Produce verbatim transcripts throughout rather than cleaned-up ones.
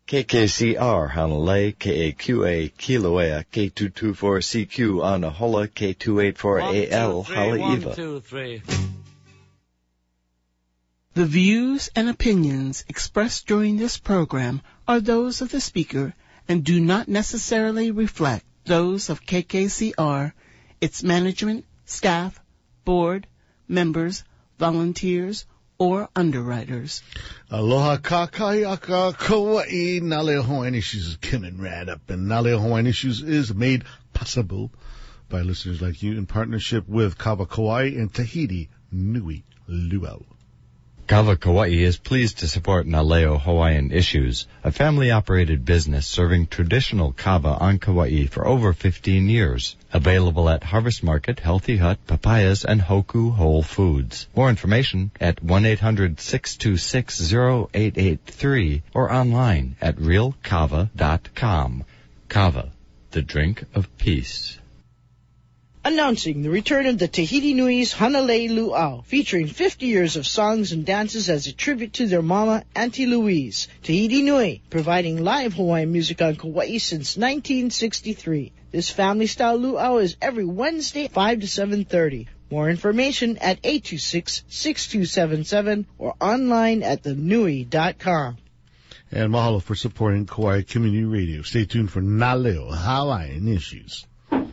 K K C R Hanalei, K A Q A Kilauea, K two two four C Q Anahola, K two eight four A L Haleiwa. One, two, three. The views and opinions expressed during this program are those of the speaker and do not necessarily reflect those of K K C R, its management, staff, board, members, volunteers, or underwriters. Aloha kakai aka Kauai. Naleo Hawaiian Issues is coming right up, and Naleo Hawaiian Issues is made possible by listeners like you in partnership with Kava Kauai and Tahiti Nui Luau. Kava Kauai is pleased to support Naleo Hawaiian Issues, a family-operated business serving traditional kava on Kauai for over fifteen years. Available at Harvest Market, Healthy Hut, Papayas, and Hoku Whole Foods. More information at one eight hundred six two six zero eight eight three or online at real kava dot com. Kava, the drink of peace. Announcing the return of the Tahiti Nui's Hanalei Luau, featuring fifty years of songs and dances as a tribute to their mama, Auntie Louise. Tahiti Nui, providing live Hawaiian music on Kauai since nineteen sixty-three. This family-style luau is every Wednesday, five to seven thirty. More information at eight two six, six two seven seven or online at the nui dot com. And mahalo for supporting Kauai Community Radio. Stay tuned for Naleo Hawaiian Issues.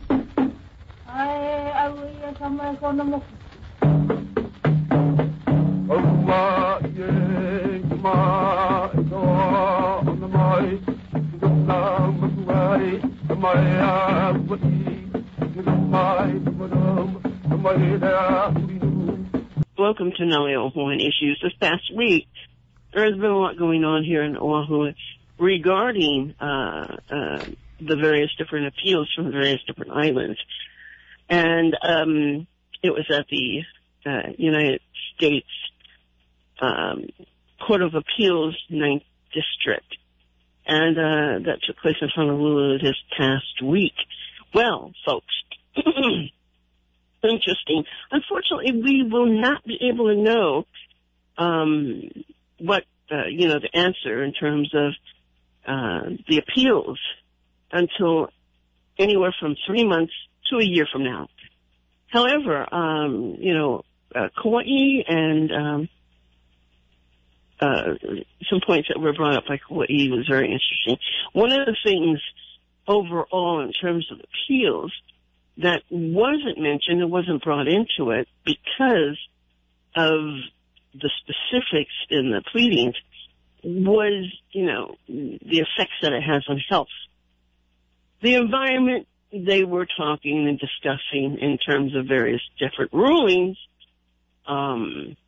Welcome to Naleo Hawaiian Issues. This past week, there has been a lot going on here in Oahu regarding uh, uh, the various different appeals from the various different islands. And um, it was at the uh, United States um, Court of Appeals, Ninth District. And uh, that took place in Honolulu this past week. Well, folks, interesting. Unfortunately, we will not be able to know um, what, uh, you know, the answer in terms of uh, the appeals until anywhere from three months to a year from now. However, um, you know, uh, Kauai and um, uh, some points that were brought up by Kauai was very interesting. One of the things overall in terms of appeals that wasn't mentioned and wasn't brought into it because of the specifics in the pleadings was, you know, the effects that it has on health. The environment, they were talking and discussing in terms of various different rulings. Um,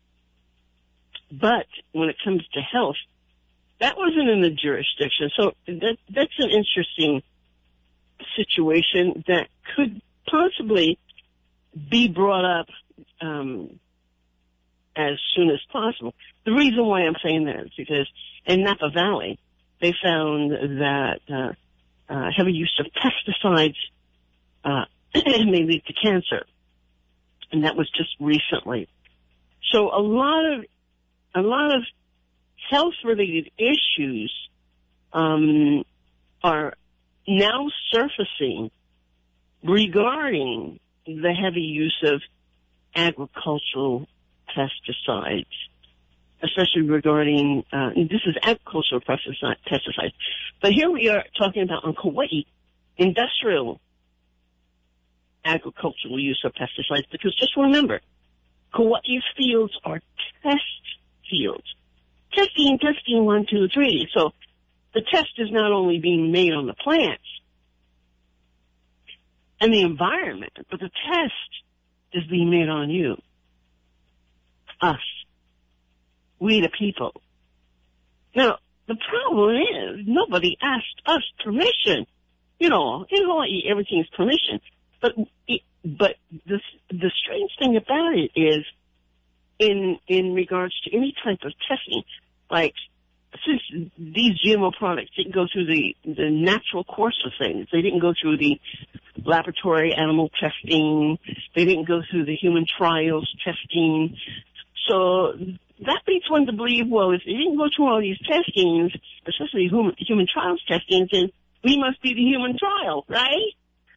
but when it comes to health, that wasn't in the jurisdiction. So that, that's an interesting situation that could possibly be brought up um, as soon as possible. The reason why I'm saying that is because in Napa Valley, they found that uh, uh, heavy use of pesticides uh, may lead to cancer, and that was just recently. So a lot of a lot of health-related issues um, are now surfacing regarding the heavy use of agricultural pesticides, especially regarding, uh, this is agricultural pesticide, pesticides. But here we are talking about on Kauai, industrial agricultural use of pesticides, because just remember, Kauai's fields are test fields. Testing, testing, one, two, three. So the test is not only being made on the plants and the environment, but the test is being made on you. Us. We the people. Now, the problem is nobody asked us permission. You know, in Hawaii, everything is permission. But it, but the the strange thing about it is, in in regards to any type of testing, like since these G M O products didn't go through the the natural course of things, they didn't go through the laboratory animal testing, they didn't go through the human trials testing. So that leads one to believe, well, if they didn't go through all these testings, especially human, human trials testings, then we must be the human trial, right?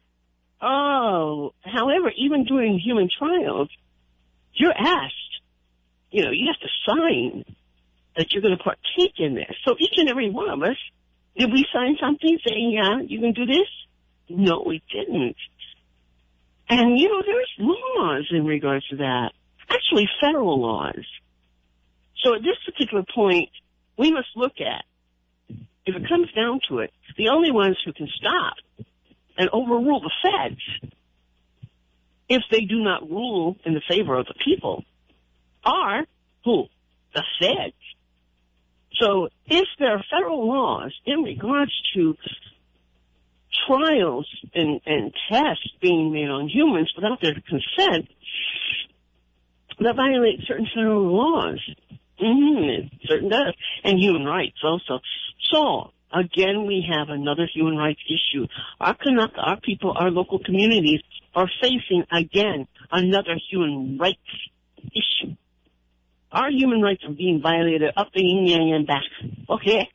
Oh, however, even during human trials, you're asked, you know, you have to sign that you're going to partake in this. So each and every one of us, did we sign something saying, yeah, you can do this? No, we didn't. And, you know, there's laws in regards to that. Actually, federal laws. So at this particular point, we must look at, if it comes down to it, the only ones who can stop and overrule the feds, if they do not rule in the favor of the people, are who? The feds. So if there are federal laws in regards to trials and, and tests being made on humans without their consent, that violates certain federal laws. Mm-hmm, it certain does. And human rights also. So, again, we have another human rights issue. Our Kanaka, our people, our local communities are facing, again, another human rights issue. Our human rights are being violated up the yin yang and back. Okay?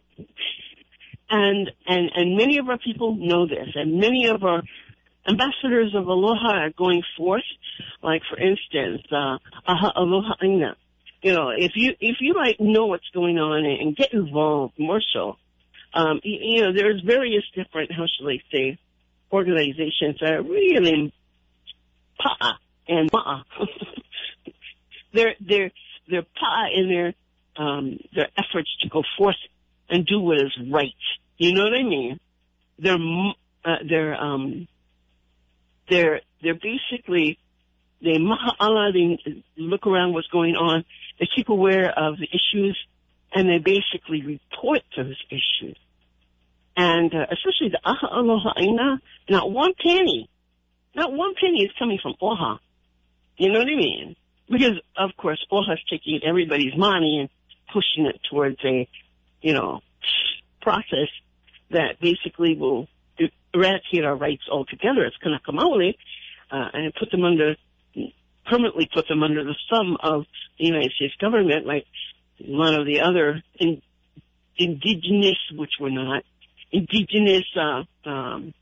And, and, and many of our people know this, and many of our ambassadors of Aloha are going forth, like, for instance, uh, Aha Aloha Ina. You know, if you, if you might know what's going on and, and get involved more so, um, you, you know, there's various different, how shall I say, organizations that are really pa'a and ma'a. they're, they're, they're pa'a in their, um, their efforts to go forth and do what is right. You know what I mean? They're, uh, they're, um, they're, they're basically, they ma'ala, they look around what's going on, they keep aware of the issues, and they basically report those issues. And, uh, especially the Aha Aloha Ina, not one penny, not one penny is coming from Oha. You know what I mean? Because, of course, Oha's taking everybody's money and pushing it towards a, you know, process that basically will eradicate our rights altogether as Kanaka Maoli, uh, and put them under, permanently put them under the thumb of the United States government, like a lot of the other in, indigenous, which we're not, indigenous, uh, um,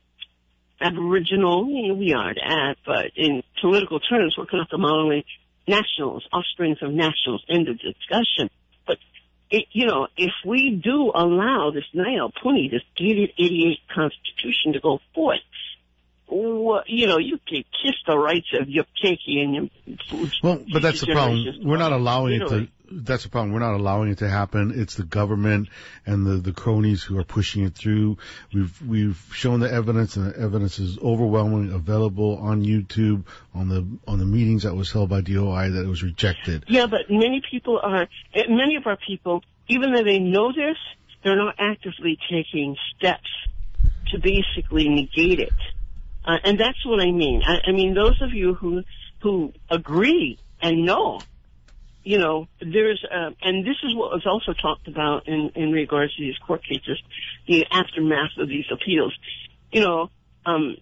Aboriginal, you know, we are that, but in political terms, we're Kanaka Maoli nationals, offsprings of nationals, end of discussion. But, it, you know, if we do allow this Nail Puni, this eighty-eight Constitution to go forth, well, you know, you can kiss the rights of your keiki and your food. Well, but that's the problem. We're not allowing it to, that's the problem. We're not allowing it to happen. It's the government and the, the cronies who are pushing it through. We've, we've shown the evidence, and the evidence is overwhelmingly available on YouTube, on the, on the meetings that was held by D O I, that it was rejected. Yeah, but many people are, many of our people, even though they know this, they're not actively taking steps to basically negate it. Uh, and that's what I mean. I, I mean, those of you who who agree and know, you know, there's, uh, and this is what was also talked about in, in regards to these court cases, the aftermath of these appeals. You know, um,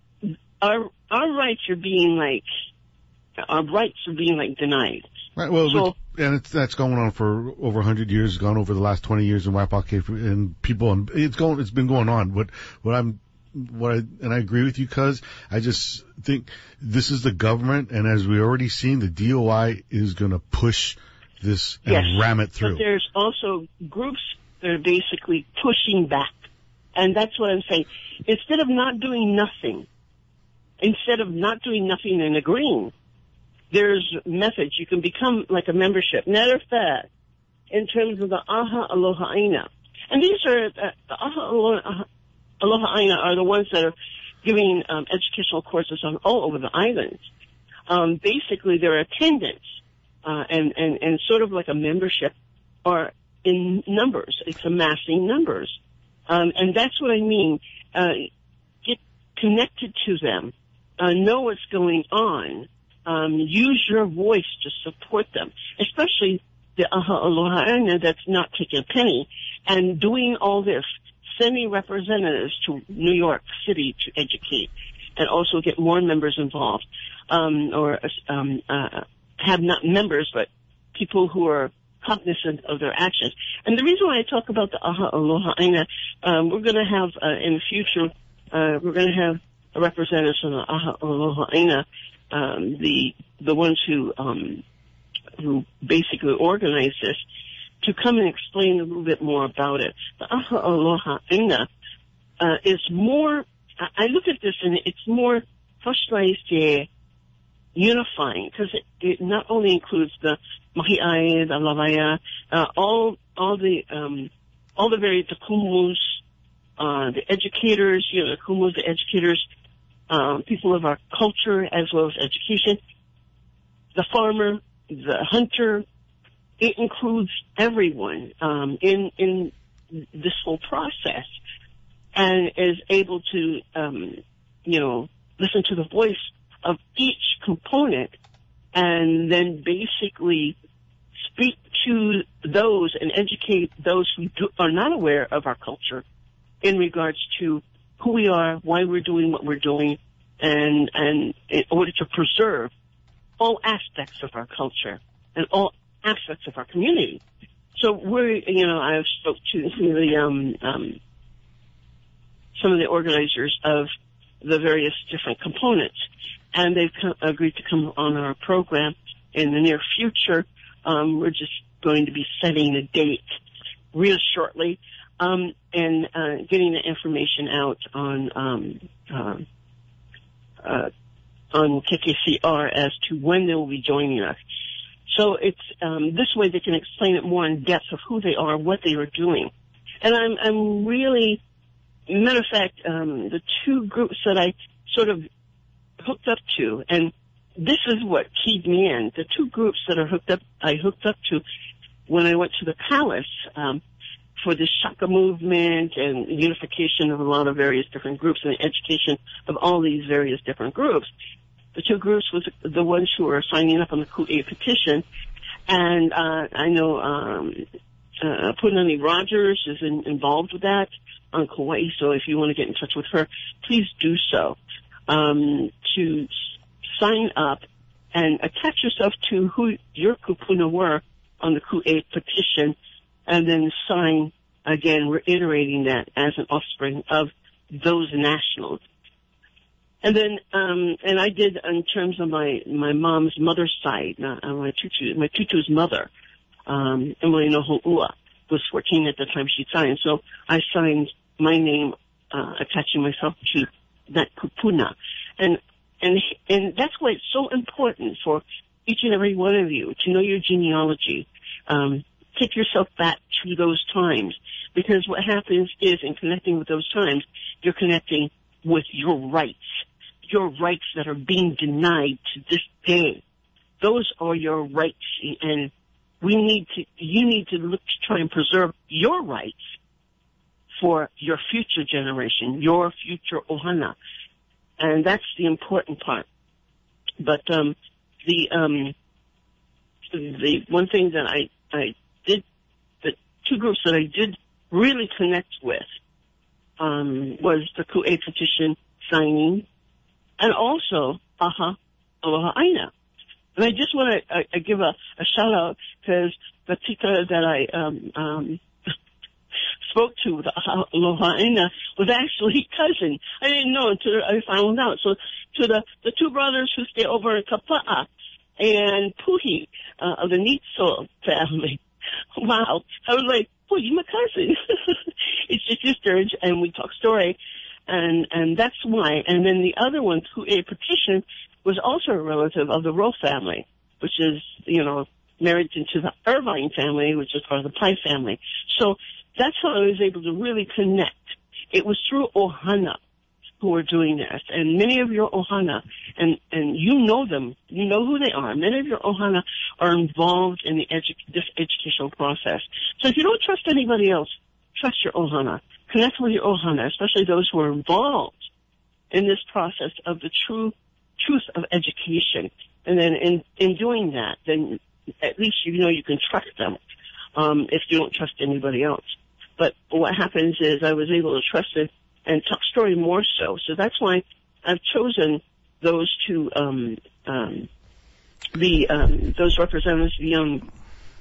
our our rights are being like, our rights are being like denied. Right. Well, so, and it's, that's going on for over a hundred years. It's gone over the last twenty years in Waipa'a, and people, and it's going, it's been going on. What what I'm What I, and I agree with you, cuz I just think this is the government, and as we already seen, the D O I is going to push this and yes, ram it through. But there's also groups that are basically pushing back, and that's what I'm saying. Instead of not doing nothing, instead of not doing nothing and agreeing, there's methods. You can become like a membership. Matter of fact, in terms of the Aha Aloha Ina, and these are uh, the Aha Aloha. Aloha Ina are the ones that are giving um, educational courses on all over the islands. Um, basically, their attendance uh, and, and, and sort of like a membership are in numbers. It's amassing numbers. Um, and that's what I mean. Uh, get connected to them. Uh, know what's going on. Um, use your voice to support them, especially the Aha Aloha Ina that's not taking a penny and doing all this. Sending representatives to New York City to educate and also get more members involved, um, or um, uh, have not members, but people who are cognizant of their actions. And the reason why I talk about the Aha Aloha Aina, um, we're going to have, uh, in the future, uh, we're going to have representatives from the Aha Aloha Aina, um, the, the ones who, um, who basically organize this, to come and explain a little bit more about it. The Aha Aloha Aina, uh, is more, I look at this and it's more, how should I say, unifying, because it, it not only includes the Mahi'ai, the Lavaya, uh, all, all the, um, all the various, the kumus, uh, the educators, you know, the kumus, the educators, um, people of our culture as well as education, the farmer, the hunter. It includes everyone, um, in, in this whole process, and is able to, um, you know, listen to the voice of each component, and then basically speak to those and educate those who do, are not aware of our culture in regards to who we are, why we're doing what we're doing, and, and in order to preserve all aspects of our culture and all aspects of our community. So we're, you know, I've spoke to some of the, um, um, some of the organizers of the various different components, and they've co- agreed to come on our program in the near future. Um, we're just going to be setting a date real shortly, um, and uh, getting the information out on um, uh, uh, on K K C R as to when they will be joining us. So it's um, this way they can explain it more in depth of who they are, what they are doing, and I'm I'm really, matter of fact, um, the two groups that I sort of hooked up to, and this is what keyed me in. The two groups that are hooked up, I hooked up to when I went to the palace um, for the Shaka movement and unification of a lot of various different groups and the education of all these various different groups. The two groups was the ones who are signing up on the Ku'e petition, and uh, I know um, uh, Punani Rogers is in, involved with that on Kauai. So if you want to get in touch with her, please do so. Um, to sign up and attach yourself to who your kupuna were on the Ku'e petition, and then sign again, reiterating that as an offspring of those nationals. And then, um, and I did in terms of my, my mom's mother's side, uh, my tutu, my tutu's mother, um, Emily Noho'ua, was fourteen at the time she signed. So I signed my name, uh, attaching myself to that kupuna. And, and, and that's why it's so important for each and every one of you to know your genealogy. Um, take yourself back to those times, because what happens is in connecting with those times, you're connecting with your rights, your rights that are being denied to this day. Those are your rights, and we need to, you need to look to try and preserve your rights for your future generation, your future ohana. And that's the important part. But, um, the, um, the one thing that I, I did, the two groups that I did really connect with, um, was the Ku'e petition signing, and also Aha Aloha Aina. And I just want to uh, give a, a shout out, because the tika that I um, um, spoke to, the Aha Aloha Aina, was actually cousin. I didn't know until I found out. So to the, the two brothers who stay over in Kapa'a and Puhi uh, of the Nitso family. Wow. I was like, oh, you're my cousin. It's just sisters, and we talk story. And, and that's why. And then the other one, Ku'e petition, was also a relative of the Rowe family, which is, you know, married into the Irvine family, which is part of the Pai family. So that's how I was able to really connect. It was through Ohana who were doing this. And many of your Ohana, and, and you know them, you know who they are. Many of your Ohana are involved in the edu- this educational process. So if you don't trust anybody else, trust your Ohana. Connect with your Ohana, especially those who are involved in this process of the true truth of education. And then in, in doing that, then at least you know you can trust them, um, if you don't trust anybody else. But what happens is I was able to trust it and talk story more so. So that's why I've chosen those two, um, um, the, um, those representatives to be on,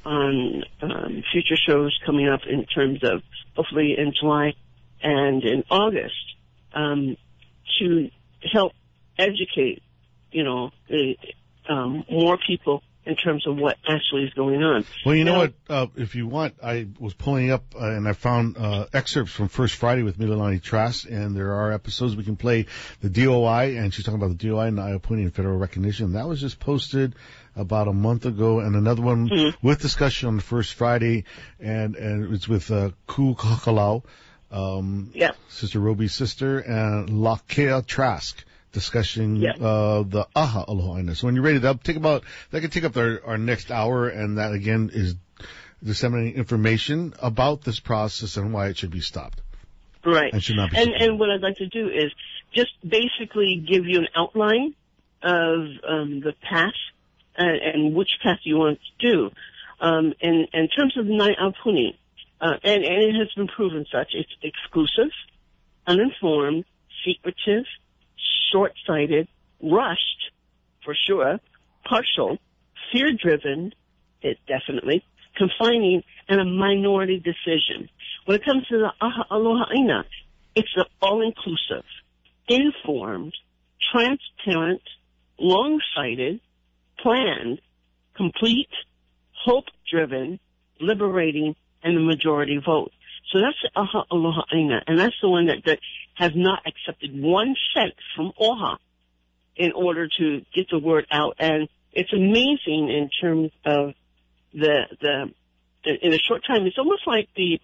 on um, future shows coming up in terms of hopefully in July and in August um, to help educate, you know, the, um, more people in terms of what actually is going on. Well, you know now, what? Uh, if you want, I was pulling up uh, and I found uh, excerpts from First Friday with Mililani Trask, and there are episodes we can play. The D O I, and she's talking about the D O I and Ayapuni and federal recognition. That was just posted about a month ago, and another one mm-hmm. with discussion on the First Friday, and and it's with uh, Ku Kakalau, um, yeah. Sister Roby's sister, and Lakea Trask. Discussing yeah. uh, the Aha Aloha Aina. So when you rate it up, take about that can take up our, our next hour, and that again is disseminating information about this process and why it should be stopped. Right. And should not be. And, and what I'd like to do is just basically give you an outline of um, the path and, and which path you want to do. Um, in, in terms of the Nai Aupuni, uh, and, and it has been proven such, it's exclusive, uninformed, secretive, short-sighted, rushed, for sure, partial, fear-driven, it definitely, confining, and a minority decision. When it comes to the Aha Aloha Aina, it's all-inclusive, informed, transparent, long-sighted, planned, complete, hope-driven, liberating, and the majority vote. So that's the Aha Aloha Aina, and that's the one that, that has not accepted one cent from O H A in order to get the word out. And it's amazing in terms of the, the, in a short time, it's almost like the,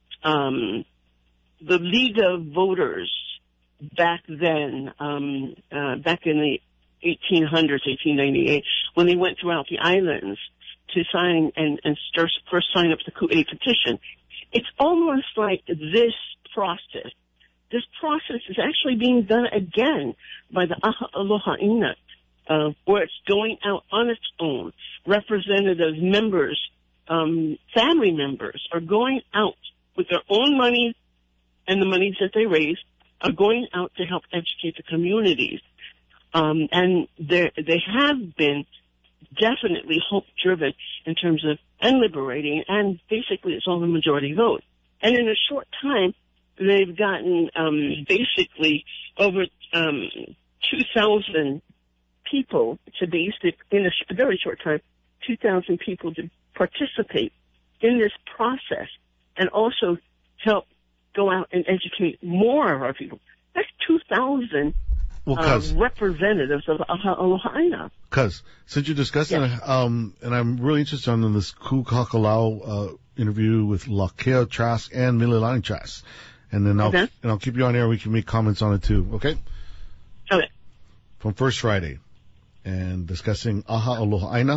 um, the League of Voters back then, um, uh, back in the eighteen hundreds, eighteen ninety-eight, when they went throughout the islands to sign and, and first sign up the Ku'e petition. It's almost like this process. This process is actually being done again by the Aha Aloha Aina, uh, where it's going out on its own. Representatives, members, um, family members are going out with their own money and the monies that they raise are going out to help educate the communities. Um, and they have been definitely hope-driven in terms of, and liberating, and basically it's all the majority vote. And in a short time, they've gotten um, basically over um, two thousand people to basic, in a very short time, two thousand people to participate in this process and also help go out and educate more of our people. That's two thousand well, uh, representatives of Aha Aloha Aina. Because since you're discussing, yes. it, um, and I'm really interested in this Ku Kakalau uh, interview with Lakea Trask and Mililani Trask, and then I'll okay. and I'll keep you on air. We can make comments on it too. Okay. Okay. From First Friday, and discussing Aha Aloha Aina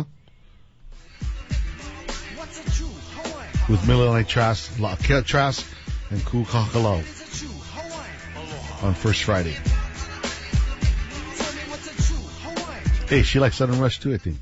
with Mililani Trask, Lakea Trask, and Ku Kakalau on First Friday. Hey, she likes Southern Rush too, I think.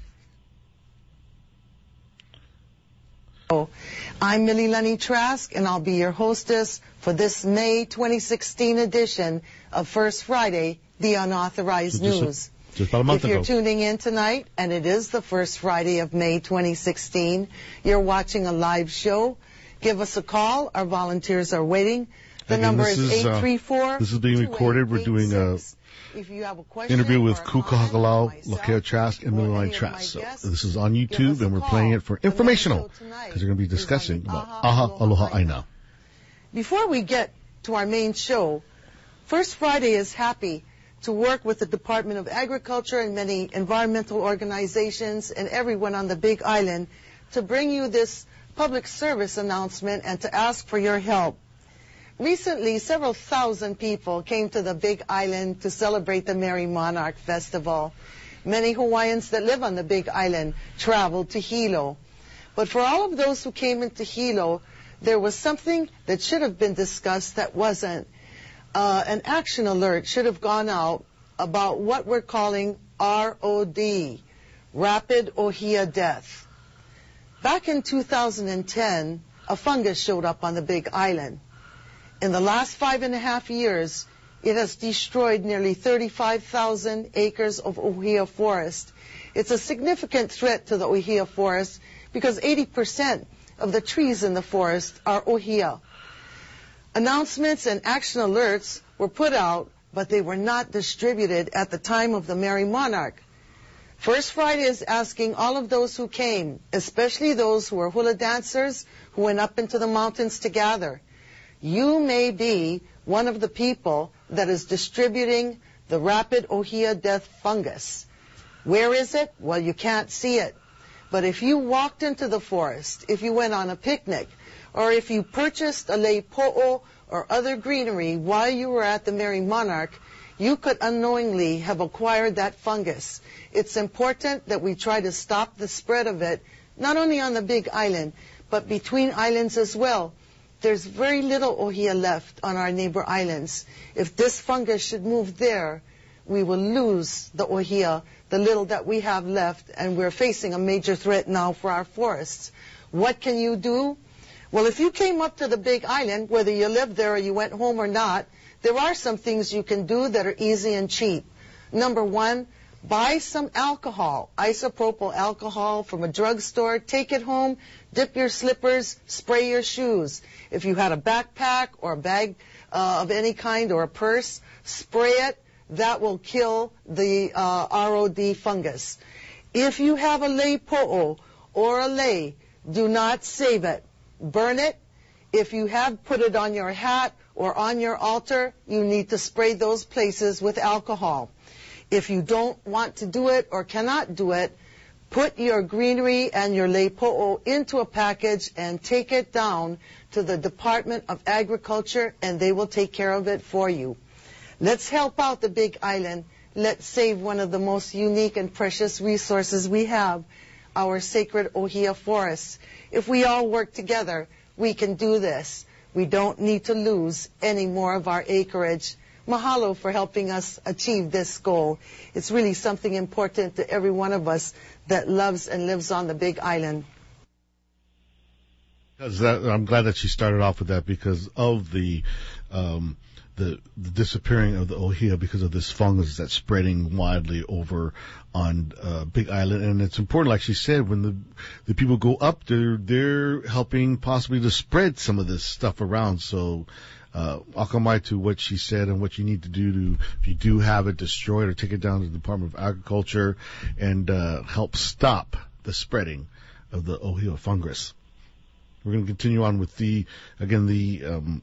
Oh, I'm Mililani Trask, and I'll be your hostess for this May twenty sixteen edition of First Friday, the Unauthorized So just a- News. Just about a month If you're ago. tuning in tonight, and it is the first Friday of May twenty sixteen, you're watching a live show, give us a call. Our volunteers are waiting. The Again, number this is is, uh, eight three four. this is being recorded. We're doing a If you have a question interview with or a Ku comment for Kakalau, myself Lakea Trask, and or Mililani any of my Trask. So guests, this is on give YouTube, us a and we're call. playing it for The live informational show tonight because they're going to be is on discussing the about Aha Aha Aloha Aloha Aina. Aina. Before we get to our main show, First Friday is happy to work with the Department of Agriculture and many environmental organizations and everyone on the Big Island to bring you this public service announcement and to ask for your help. Recently, several thousand people came to the Big Island to celebrate the Merry Monarch Festival. Many Hawaiians that live on the Big Island traveled to Hilo. But for all of those who came into Hilo, there was something that should have been discussed that wasn't. Uh, an action alert should have gone out about what we're calling R O D, Rapid Ohia Death. Back in two thousand ten, a fungus showed up on the Big Island. In the last five and a half years, it has destroyed nearly thirty-five thousand acres of ohia forest. It's a significant threat to the ohia forest because eighty percent of the trees in the forest are ohia. Announcements and action alerts were put out, but they were not distributed at the time of the Merry Monarch. First Friday is asking all of those who came, especially those who were hula dancers who went up into the mountains to gather. You may be one of the people that is distributing the rapid ohia death fungus. Where is it? Well, you can't see it. But if you walked into the forest, if you went on a picnic, or if you purchased a lei po'o or other greenery while you were at the Merry Monarch, you could unknowingly have acquired that fungus. It's important that we try to stop the spread of it, not only on the Big Island, but between islands as well. There's very little ohia left on our neighbor islands. If this fungus should move there, we will lose the ohia, the little that we have left, and we're facing a major threat now for our forests. What can you do? Well, if you came up to the Big Island, whether you lived there or you went home or not, there are some things you can do that are easy and cheap. Number one, buy some alcohol, isopropyl alcohol from a drugstore, take it home, dip your slippers, spray your shoes. If you had a backpack or a bag uh, of any kind or a purse, spray it. That will kill the uh, R O D fungus. If you have a lei po'o or a lei, do not save it. Burn it. If you have put it on your hat or on your altar, you need to spray those places with alcohol. If you don't want to do it or cannot do it, put your greenery and your lei po'o into a package and take it down to the Department of Agriculture, and they will take care of it for you. Let's help out the Big Island. Let's save one of the most unique and precious resources we have, our sacred ohia forests. If we all work together, we can do this. We don't need to lose any more of our acreage. Mahalo for helping us achieve this goal. It's really something important to every one of us that loves and lives on the Big Island. That, I'm glad that she started off with that because of the um, the, the disappearing of the ohia because of this fungus that's spreading widely over on uh, Big Island. And it's important, like she said, when the the people go up there, they're helping possibly to spread some of this stuff around. So uh, akamai to what she said and what you need to do to, if you do have it destroyed, or take it down to the Department of Agriculture and uh, help stop the spreading of the ohia fungus. We're going to continue on with the, again, the um,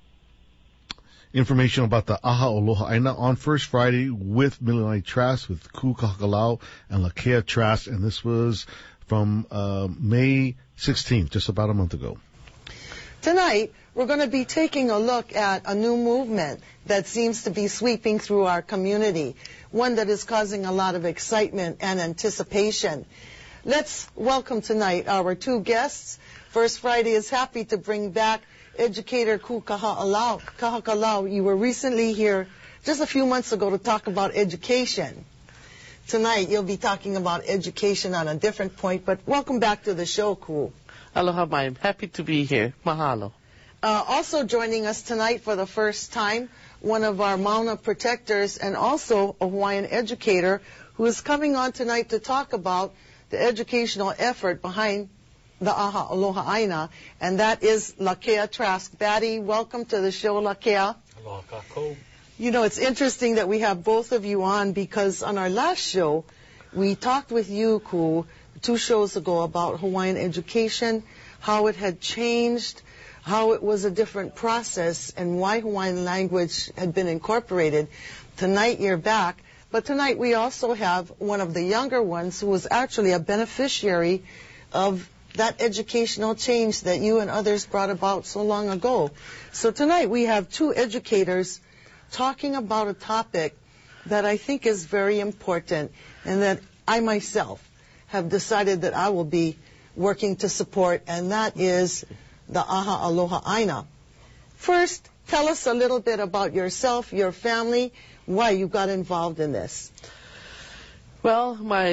information about the Aha Aloha Aina on First Friday with Mililani Trask, with Ku Kahakalau and Lakea Trask, and this was from uh, May sixteenth, just about a month ago. Tonight, we're going to be taking a look at a new movement that seems to be sweeping through our community, one that is causing a lot of excitement and anticipation. Let's welcome tonight our two guests. First Friday is happy to bring back educator Ku Kahakalau. You were recently here just a few months ago to talk about education. Tonight you'll be talking about education on a different point, but welcome back to the show, Ku. Aloha, I'm happy to be here. Mahalo. Uh, also joining us tonight for the first time, one of our Mauna protectors and also a Hawaiian educator who is coming on tonight to talk about the educational effort behind the Aha Aloha Aina, and that is Lakea Trask. Batty, welcome to the show, Lakea. Aloha kako. You know, it's interesting that we have both of you on because on our last show, we talked with you, Ku, two shows ago about Hawaiian education, how it had changed, how it was a different process, and why Hawaiian language had been incorporated. Tonight you're back, but tonight we also have one of the younger ones who was actually a beneficiary of that educational change that you and others brought about so long ago. So tonight we have two educators talking about a topic that I think is very important and that I myself have decided that I will be working to support, and that is the Aha Aloha Aina. First, tell us a little bit about yourself, your family, why you got involved in this. Well, my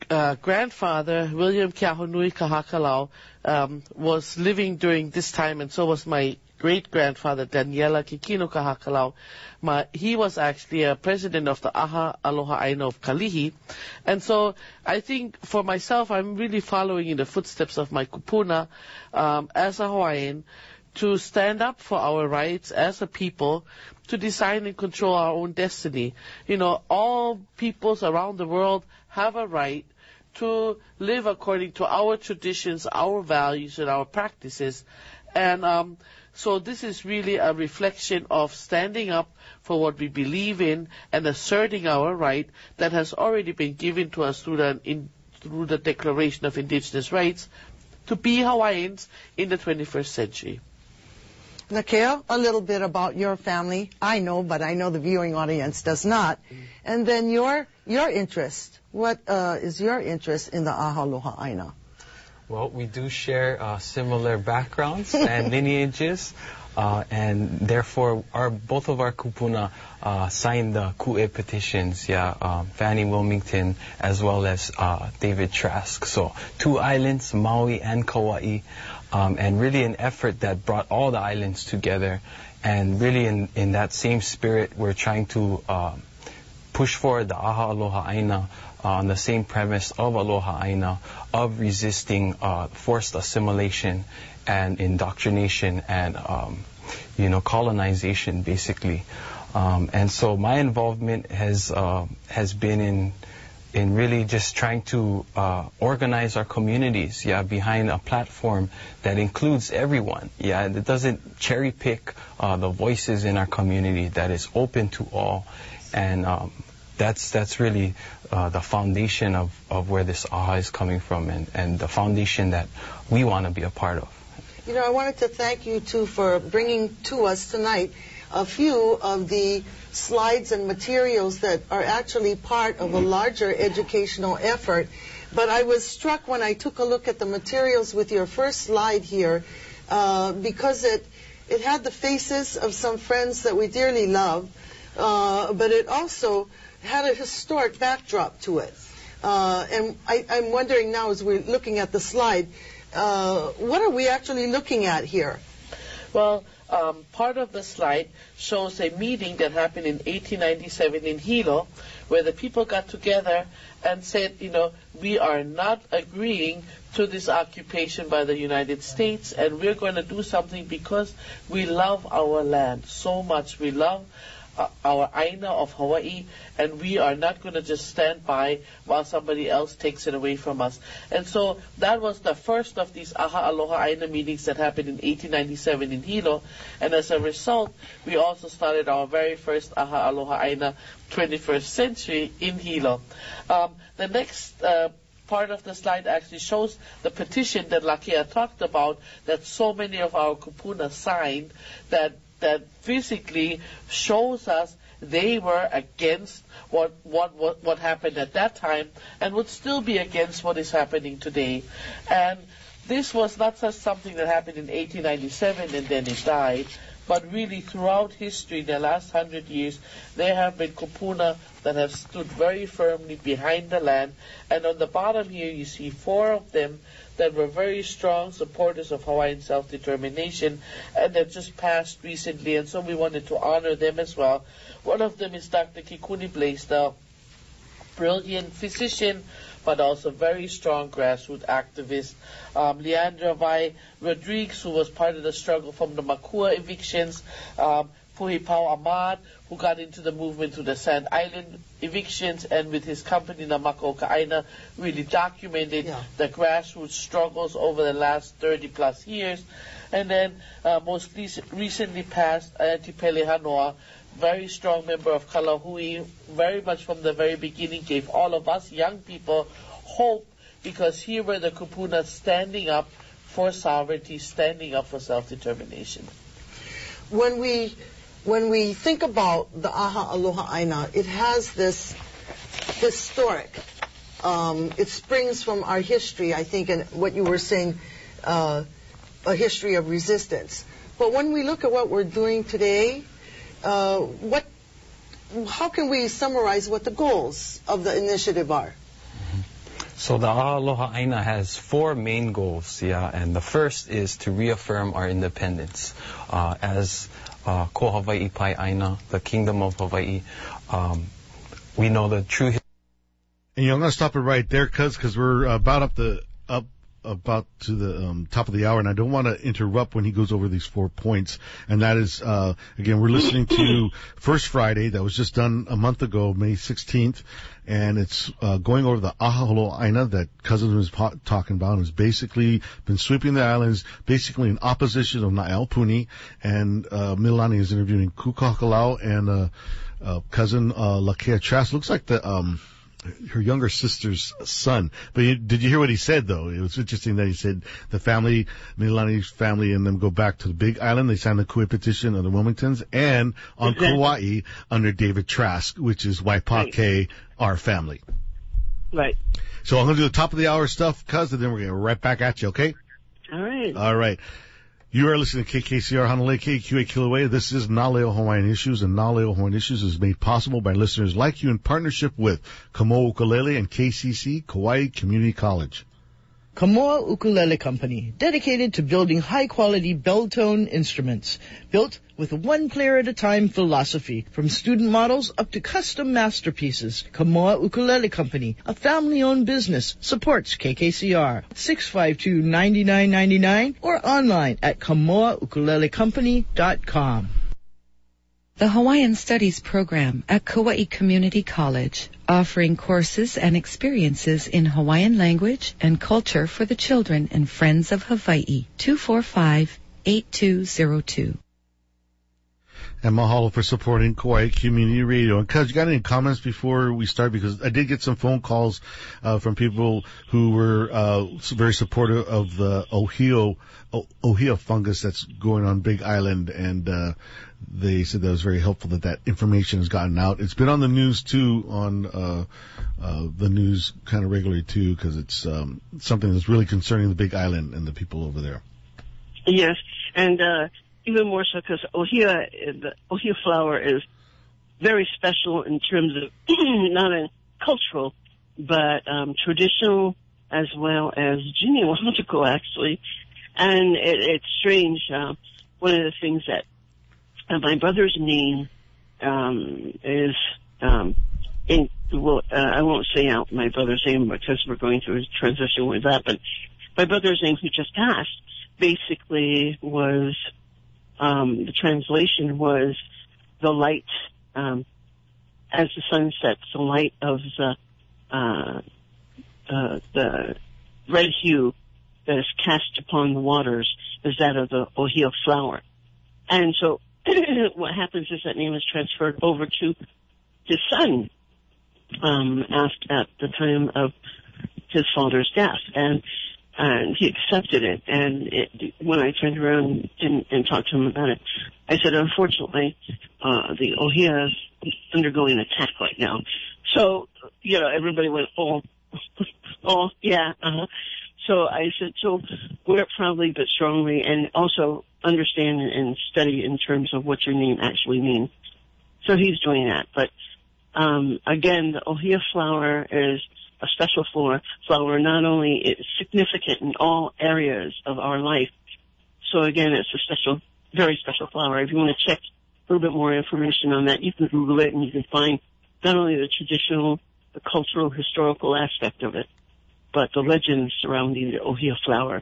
uh, grandfather, William Keahonui Kahakalau, um, was living during this time, and so was my great-grandfather, Daniela Kikino Kahakalau. My, he was actually a president of the Aha Aloha Aina of Kalihi. And so I think for myself, I'm really following in the footsteps of my kupuna um, as a Hawaiian, to stand up for our rights as a people, to design and control our own destiny. You know, all peoples around the world have a right to live according to our traditions, our values, and our practices. And um, so this is really a reflection of standing up for what we believe in and asserting our right that has already been given to us through the, in, through the Declaration of Indigenous Rights to be Hawaiians in the twenty-first century. Nakeo, a little bit about your family. I know, but I know the viewing audience does not. And then your your interest. What uh, is your interest in the Aha Aloha Aina? Well, we do share uh, similar backgrounds and lineages, uh, and therefore our both of our kupuna uh, signed the ku'e petitions. Yeah, um, Fannie Wilmington as well as uh, David Trask. So two islands, Maui and Kauai. Um, and really an effort that brought all the islands together. And really in, in that same spirit, we're trying to uh, push forward the Aha Aloha Aina uh, on the same premise of Aloha Aina, of resisting uh, forced assimilation and indoctrination and, um, you know, colonization, basically. Um, and so my involvement has uh, has been in in really just trying to uh, organize our communities, yeah, behind a platform that includes everyone, yeah, that doesn't cherry pick uh, the voices in our community, that is open to all, and um, that's that's really uh, the foundation of, of where this Aha is coming from, and, and the foundation that we want to be a part of. You know, I wanted to thank you too for bringing to us tonight a few of the slides and materials that are actually part of a larger educational effort. But I was struck when I took a look at the materials with your first slide here, uh, because it it had the faces of some friends that we dearly love, uh, but it also had a historic backdrop to it. Uh, and I, I'm wondering now, as we're looking at the slide, uh, what are we actually looking at here? Well, Um, part of the slide shows a meeting that happened in eighteen ninety-seven in Hilo, where the people got together and said, you know, we are not agreeing to this occupation by the United States, and we're going to do something because we love our land so much. We love uh, our Aina of Hawaii, and we are not going to just stand by while somebody else takes it away from us. And so that was the first of these Aha Aloha Aina meetings that happened in eighteen ninety-seven in Hilo. And as a result, we also started our very first Aha Aloha Aina twenty-first century in Hilo. Um, the next uh, part of the slide actually shows the petition that Lakea talked about, that so many of our kupuna signed, that that physically shows us they were against what, what what what happened at that time, and would still be against what is happening today. And this was not just something that happened in eighteen ninety-seven and then it died, but really throughout history, the last hundred years, there have been kupuna that have stood very firmly behind the land. And on the bottom here, you see four of them that were very strong supporters of Hawaiian self-determination, and that just passed recently, and so we wanted to honor them as well. One of them is Doctor Kikuni Blaisdell, brilliant physician, but also very strong grassroots activist. Um, Leandra Vai Rodriguez, who was part of the struggle from the Makua evictions. Um, Puhi Pau Ahmad, who got into the movement through the Sand Island evictions, and with his company Namaka Oka'aina really documented yeah. the grassroots struggles over the last thirty plus years. And then uh, most recently passed Auntie Pele Hanoa, very strong member of Kalahui, very much from the very beginning gave all of us young people hope, because here were the kupuna standing up for sovereignty, standing up for self-determination. When we when we think about the Aha Aloha Aina, it has this historic, um, it springs from our history, I think, and what you were saying, uh, a history of resistance. But when we look at what we're doing today, uh, what, how can we summarize what the goals of the initiative are? So the Aloha Aina has four main goals, yeah, and the first is to reaffirm our independence uh, as uh, Ko Hawaii Pai Aina, the Kingdom of Hawaii. Um, we know the true. And you know, I'm going to stop it right there, cuz because we're about up the up about to the um, top of the hour, and I don't want to interrupt when he goes over these four points. And that is, uh, again, we're listening to First Friday that was just done a month ago, May sixteenth, and it's uh, going over the Aha'olo Aina that Cousin was po- talking about, and has basically been sweeping the islands, basically in opposition of Na'el Puni, and uh, Milani is interviewing Kukakalau and uh, uh, Cousin uh, Lakea Trask. Looks like the um her younger sister's son. But you, did you hear what he said, though? It was interesting that he said the family, Milani's family and them go back to the Big Island. They signed the Kue petition of the Wilmingtons, and on exactly. Kauai under David Trask, which is Waipake, right. Our family. Right. So I'm going to do the top of the hour stuff, cuz, and then we're going to right back at you, okay? All right. All right. You are listening to K K C R Honolulu, K Q A Kilauea. This is Naleo Hawaiian Issues, and Naleo Hawaiian Issues is made possible by listeners like you in partnership with Kamoa Ukulele and K C C, Kauai Community College. Kamoa Ukulele Company, dedicated to building high-quality bell-tone instruments, built with a one-player-at-a-time philosophy. From student models up to custom masterpieces, Kamoa Ukulele Company, a family-owned business, supports K K C R. six five two, nine nine nine nine or online at kamoa ukulele company dot com. The Hawaiian Studies program at Kauai Community College, offering courses and experiences in Hawaiian language and culture for the children and friends of Hawaii. two four five, eight two zero two. And mahalo for supporting Kauai Community Radio. And cuz, you got any comments before we start? Because I did get some phone calls uh, from people who were uh, very supportive of the Ohio o- Ohio fungus that's going on Big Island, and uh, they said that was very helpful that that information has gotten out. It's been on the news too, on uh, uh, the news kind of regularly too, because it's um, something that's really concerning the Big Island and the people over there. Yes, and uh even more so because ohia, the ohia flower is very special in terms of not in cultural, but um, traditional as well as genealogical, actually. And it, it's strange. Uh, one of the things that uh, my brother's name um, is um, in. Well, uh, I won't say out my brother's name because we're going through a transition with that. But my brother's name, who just passed, basically was. Um, the translation was the light, um, as the sun sets, the light of the, uh, uh, the red hue that is cast upon the waters is that of the ohia flower. And so what happens is that name is transferred over to his son, um, after, at the time of his father's death. And And he accepted it. And it, when I turned around and, and talked to him about it, I said, unfortunately, uh, the ohia is undergoing attack right now. So, you know, everybody went, oh, oh, yeah, uh-huh. So I said, so wear it proudly but strongly, and also understand and study in terms of what your name actually means. So he's doing that. But, um, again, the ohia flower is a special flower, flower not only is significant in all areas of our life. So again, it's a special, very special flower. If you want to check a little bit more information on that, you can Google it and you can find not only the traditional, the cultural, historical aspect of it, but the legends surrounding the ohia flower.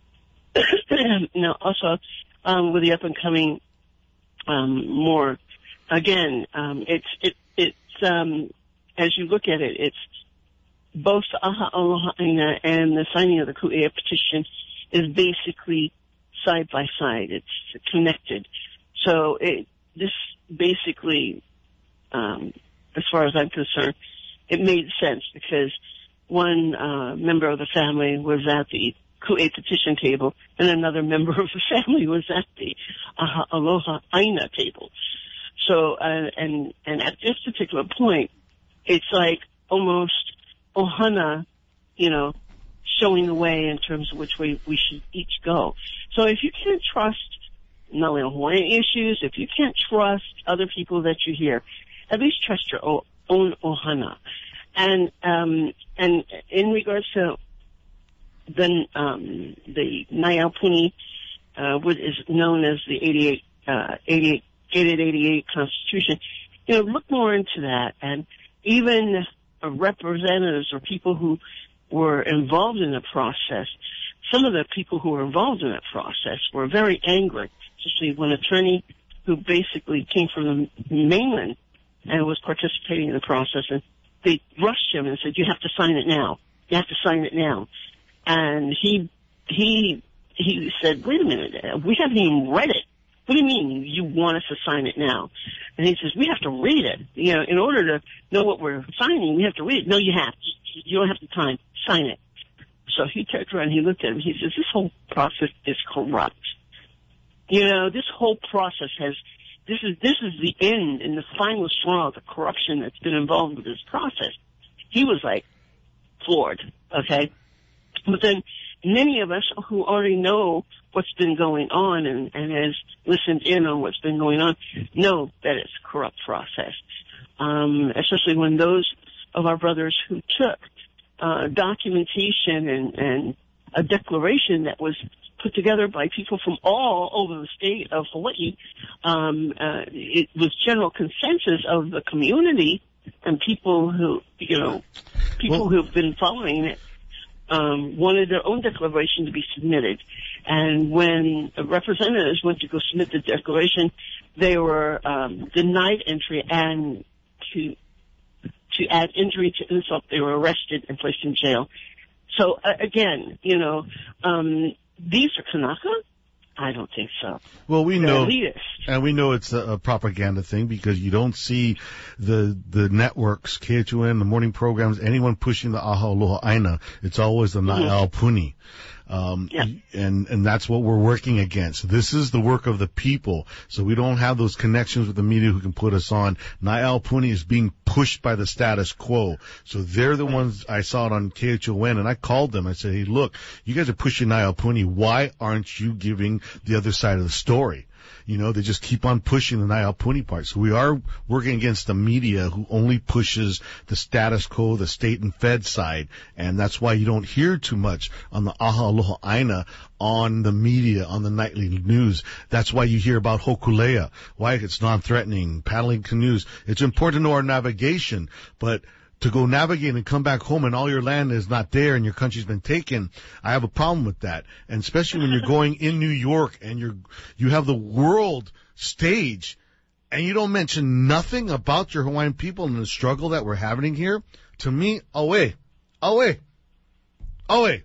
Now, also, um, with the up and coming, um, more, again, um, it's, it, it's, um, as you look at it, it's, both the Aha'olo Aina and the signing of the Ku'ea petition is basically side by side. It's connected. So it, this basically, um, as far as I'm concerned, it made sense because one uh, member of the family was at the Ku'ea petition table and another member of the family was at the Aha'olo Aina table. So, uh, and, and at this particular point, it's like almost Ohana, you know, showing the way in terms of which way we should each go. So if you can't trust not only Hawaiian issues, if you can't trust other people that you hear, at least trust your own ohana. and um, and in regards to the um, the Nayalpuni, uh, what is known as the eighty-eight, uh, eighty-eight, eighty-eight eighty-eight Constitution, you know, look more into that. And even uh, representatives or people who were involved in the process, some of the people who were involved in that process were very angry, especially one attorney who basically came from the mainland and was participating in the process, and they rushed him and said, "You have to sign it now. You have to sign it now." And he he he said, "Wait a minute, we haven't even read it. What do you mean you want us to sign it now?" And he says, "We have to read it. You know, in order to know what we're signing, we have to read it." "No, you have. You don't have the time. Sign it." So he turned around and he looked at him. He says, "This whole process is corrupt. You know, this whole process has, this is, this is the end and the final straw of the corruption that's been involved with this process." He was like floored, okay? But then many of us who already know what's been going on and, and has listened in on what's been going on know that it's a corrupt process. Um, especially when those of our brothers who took uh, documentation and, and a declaration that was put together by people from all over the state of Hawaii. Um, uh, it was general consensus of the community and people who, you know, people Well, who've been following it, um, wanted their own declaration to be submitted. And when the representatives went to go submit the declaration, they were um, denied entry, and to to add injury to insult, they were arrested and placed in jail. So uh, again, you know, um, these are Kanaka? I don't think so. Well, we They're know, elitist. and we know it's a, a propaganda thing because you don't see the the networks, K H O N, the morning programs, anyone pushing the Aha Aloha Aina. It's always the Mm-hmm. Na'aupuni. Um, Yeah. and, and that's what we're working against. This is the work of the people. So we don't have those connections with the media who can put us on. Na'aupuni is being pushed by the status quo. So they're the ones, I saw it on K H O N, and I called them. I said, "Hey, look, you guys are pushing Na'aupuni. Why aren't you giving the other side of the story?" You know, they just keep on pushing the Na'aupuni part. So we are working against the media who only pushes the status quo, the state and fed side. And that's why you don't hear too much on the Aha Aloha Aina on the media, on the nightly news. That's why you hear about Hokulea, why it's non-threatening, paddling canoes. It's important to know our navigation, but to go navigate and come back home and all your land is not there and your country's been taken, I have a problem with that. And especially when you're going in New York and you're, you have the world stage and you don't mention nothing about your Hawaiian people and the struggle that we're having here, to me, away, away, away.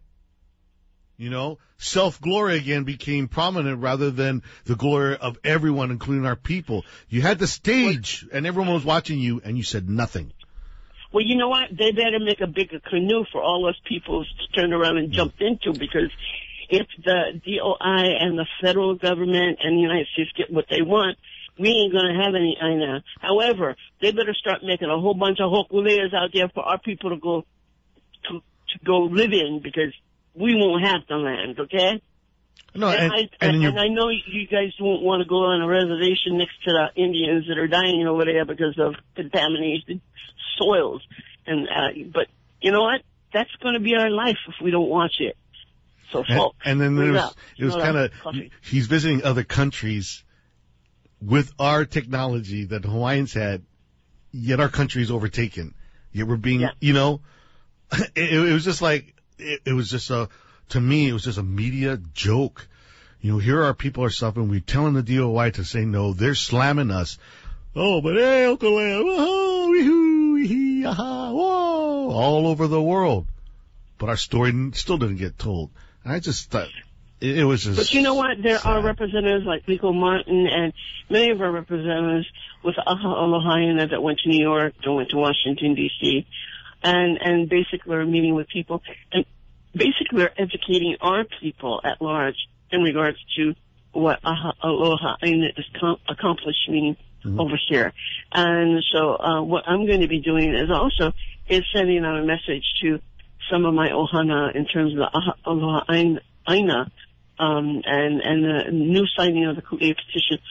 You know, self-glory again became prominent rather than the glory of everyone, including our people. You had the stage and everyone was watching you and you said nothing. Well, you know what? They better make a bigger canoe for all us people to turn around and jump into, because if the D O I and the federal government and the United States get what they want, we ain't going to have any Aina. However, they better start making a whole bunch of hokuleas out there for our people to go to, to go live in, because we won't have the land, okay? No, and, and, I, and, and, and I know you guys won't want to go on a reservation next to the Indians that are dying over there because of contaminated soils. And uh, but you know what? That's going to be our life if we don't watch it. So, and, folks, and then there was, it was kind of, coffee. he's visiting other countries with our technology that Hawaiians had, yet our country is overtaken. Yet we're being, Yeah. you know, it, it was just like, it, it was just a, to me, it was just a media joke. You know, here our people are suffering. We're telling the D O I to say no. They're slamming us. Oh, but hey, Uncle Lam, oh, wee-hoo, wee-hee, aha, whoa, all over the world. But our story still didn't get told. I just thought it, it was just. But you know what? There sad. are representatives like Rico Martin and many of our representatives with Aha Aloha Aina that went to New York, that went to Washington, D C, and, and basically are meeting with people. And basically are educating our people at large in regards to what Aha Aloha Aina is com- accomplishing mm-hmm. over here. And so uh, what I'm going to be doing is also is sending out a message to some of my ohana in terms of the Aha Aloha Aina, um, and, and the new signing of the Ku'e petition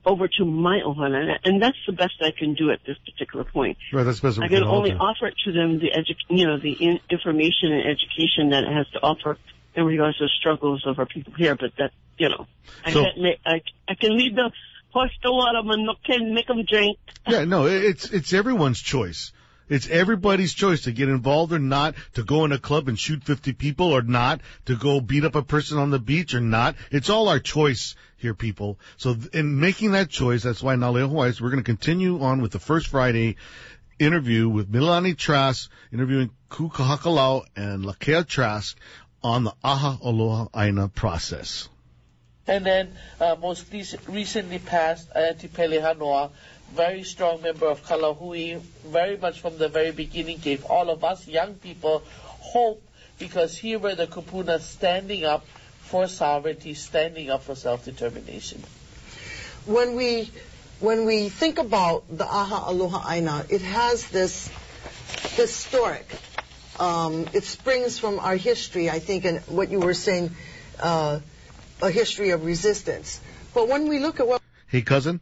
over to my ohana, and that's the best I can do at this particular point. Right, that's best. I can only offer it to them the edu- you know, the in- information and education that it has to offer in regards to the struggles of our people here. But that, you know, I so, can't make, I, I can lead the horse to water, but no can make them drink. Yeah, no, it's it's everyone's choice. It's everybody's choice to get involved or not, to go in a club and shoot fifty people or not, to go beat up a person on the beach or not. It's all our choice here, people. So in making that choice, that's why Naleo Hawaii, we're going to continue on with the First Friday interview with Milani Trask, interviewing Ku Kahakalau and Lakea Trask on the Aha Aloha Aina process. And then uh, most recently passed, Auntie Pele Hanoa, very strong member of Kalahui, very much from the very beginning gave all of us young people hope, because here were the kupuna standing up for sovereignty, standing up for self-determination. When we when we think about the Aha Aloha Aina, it has this historic, um, it springs from our history, I think, and what you were saying, uh, a history of resistance. But when we look at what... Hey, cousin?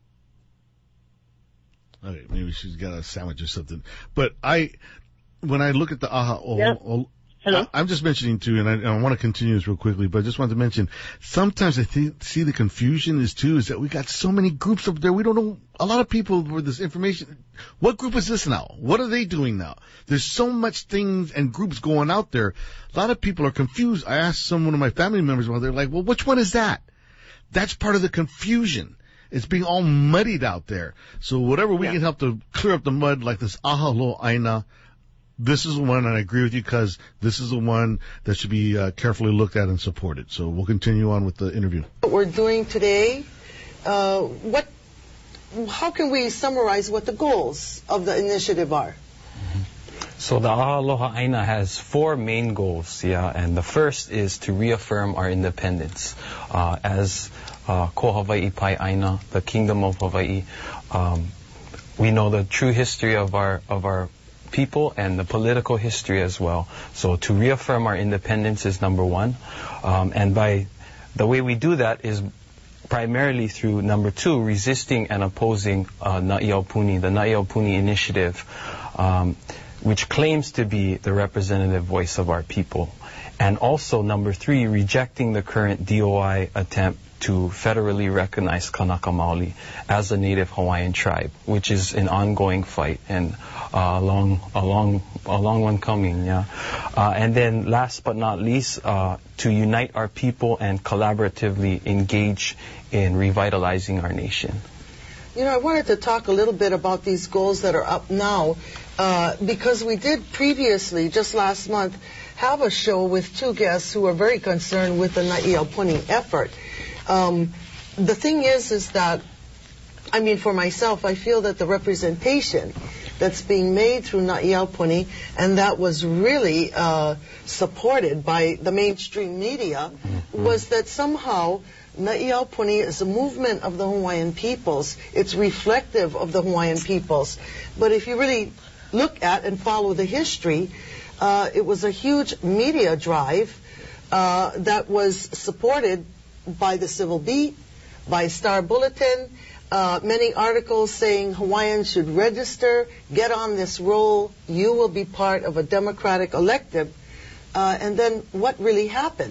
Okay, maybe she's got a sandwich or something. But I, when I look at the Aha Aloha... Yep. Hello? I, I'm just mentioning too, and I, and I want to continue this real quickly, but I just wanted to mention, sometimes I think, see the confusion is too, is that we got so many groups up there, we don't know, a lot of people with this information, what group is this now? What are they doing now? There's so much things and groups going out there, a lot of people are confused. I asked someone of my family members, well, they're like, well, which one is that? That's part of the confusion. It's being all muddied out there. So whatever we yeah. can help to clear up the mud, like this Aha Aloha Aina, this is the one, and I agree with you, because this is the one that should be uh, carefully looked at and supported. So we'll continue on with the interview. What we're doing today, uh, what, how can we summarize what the goals of the initiative are? So the Aha Aloha Aina has four main goals, yeah, and the first is to reaffirm our independence uh, as uh, Ko Hawaii Pai Aina, the Kingdom of Hawaii. Um, we know the true history of our of our people and the political history as well. So to reaffirm our independence is number one, um, and by the way we do that is primarily through number two, resisting and opposing uh, Na'iaupuni, the Na'iaupuni Initiative, um, which claims to be the representative voice of our people. And also, number three, rejecting the current D O I attempt to federally recognize Kanaka Maoli as a native Hawaiian tribe, which is an ongoing fight and uh, a long, a long, a long one coming. Yeah, uh, and then last but not least, uh, to unite our people and collaboratively engage in revitalizing our nation. You know, I wanted to talk a little bit about these goals that are up now, uh, because we did previously, just last month, have a show with two guests who are very concerned with the Na'iaupuni effort. Um, the thing is, is that, I mean, for myself, I feel that the representation that's being made through Na'iaupuni, and that was really uh, supported by the mainstream media, mm-hmm. was that somehow Na'iaupuni is a movement of the Hawaiian peoples. It's reflective of the Hawaiian peoples. But if you really look at and follow the history, uh, it was a huge media drive uh, that was supported by the Civil Beat, by Star Bulletin, uh, many articles saying Hawaiians should register, get on this roll, you will be part of a democratic elective. Uh, and then what really happened?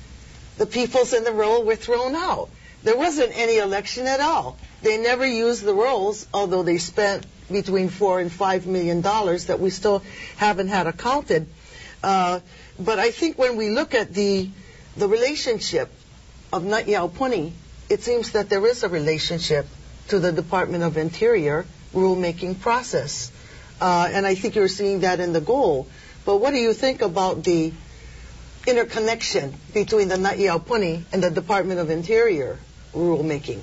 The peoples in the roll were thrown out. There wasn't any election at all. They never used the rolls, although they spent between four and five million dollars that we still haven't had accounted. Uh, but I think when we look at the the relationship of Na'iaupuni, it seems that there is a relationship to the Department of Interior rulemaking process. Uh, and I think you're seeing that in the goal. But what do you think about the interconnection between the Na'iaupuni and the Department of Interior rulemaking?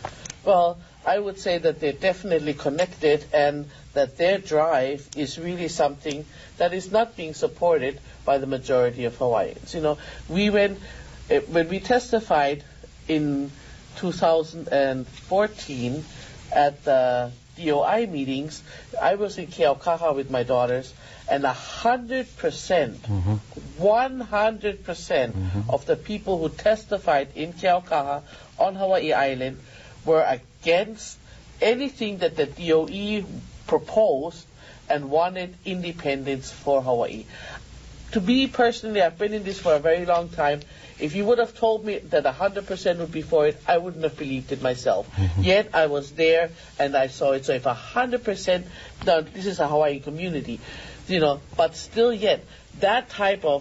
Well, I would say that they're definitely connected, and that their drive is really something that is not being supported by the majority of Hawaiians. You know, we went... When we testified in two thousand fourteen at the D O I meetings, I was in Keaukaha with my daughters, and a hundred percent, one hundred percent of the people who testified in Keaukaha on Hawaii Island were against anything that the D O E proposed and wanted independence for Hawaii. To me personally, I've been in this for a very long time. If you would have told me that one hundred percent would be for it, I wouldn't have believed it myself. Mm-hmm. Yet I was there and I saw it. So if one hundred percent, now this is a Hawaiian community, you know, but still yet, that type of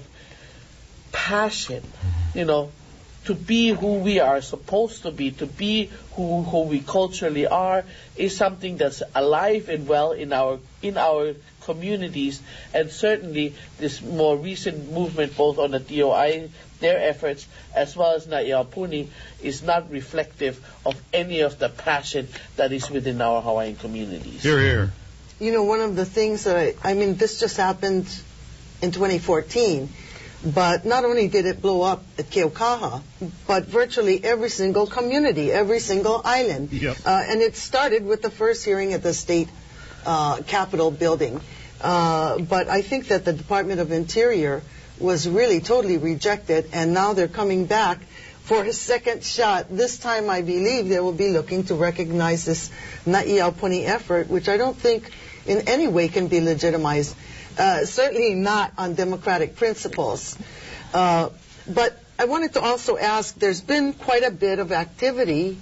passion, you know, to be who we are supposed to be, to be who, who we culturally are, is something that's alive and well in our in our communities. And certainly this more recent movement, both on the D O I, their efforts, as well as Na'iaupuni, is not reflective of any of the passion that is within our Hawaiian communities. Here, here. You know, one of the things that I, I mean, this just happened in twenty fourteen. But not only did it blow up at Keaukaha, but virtually every single community, every single island. Yep. Uh, and it started with the first hearing at the state uh, capitol building. Uh, but I think that the Department of Interior was really totally rejected, and now they're coming back for a second shot. This time, I believe they will be looking to recognize this Na'iaupuni effort, which I don't think in any way can be legitimized. Uh, certainly not on democratic principles. Uh, but I wanted to also ask, there's been quite a bit of activity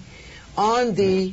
on the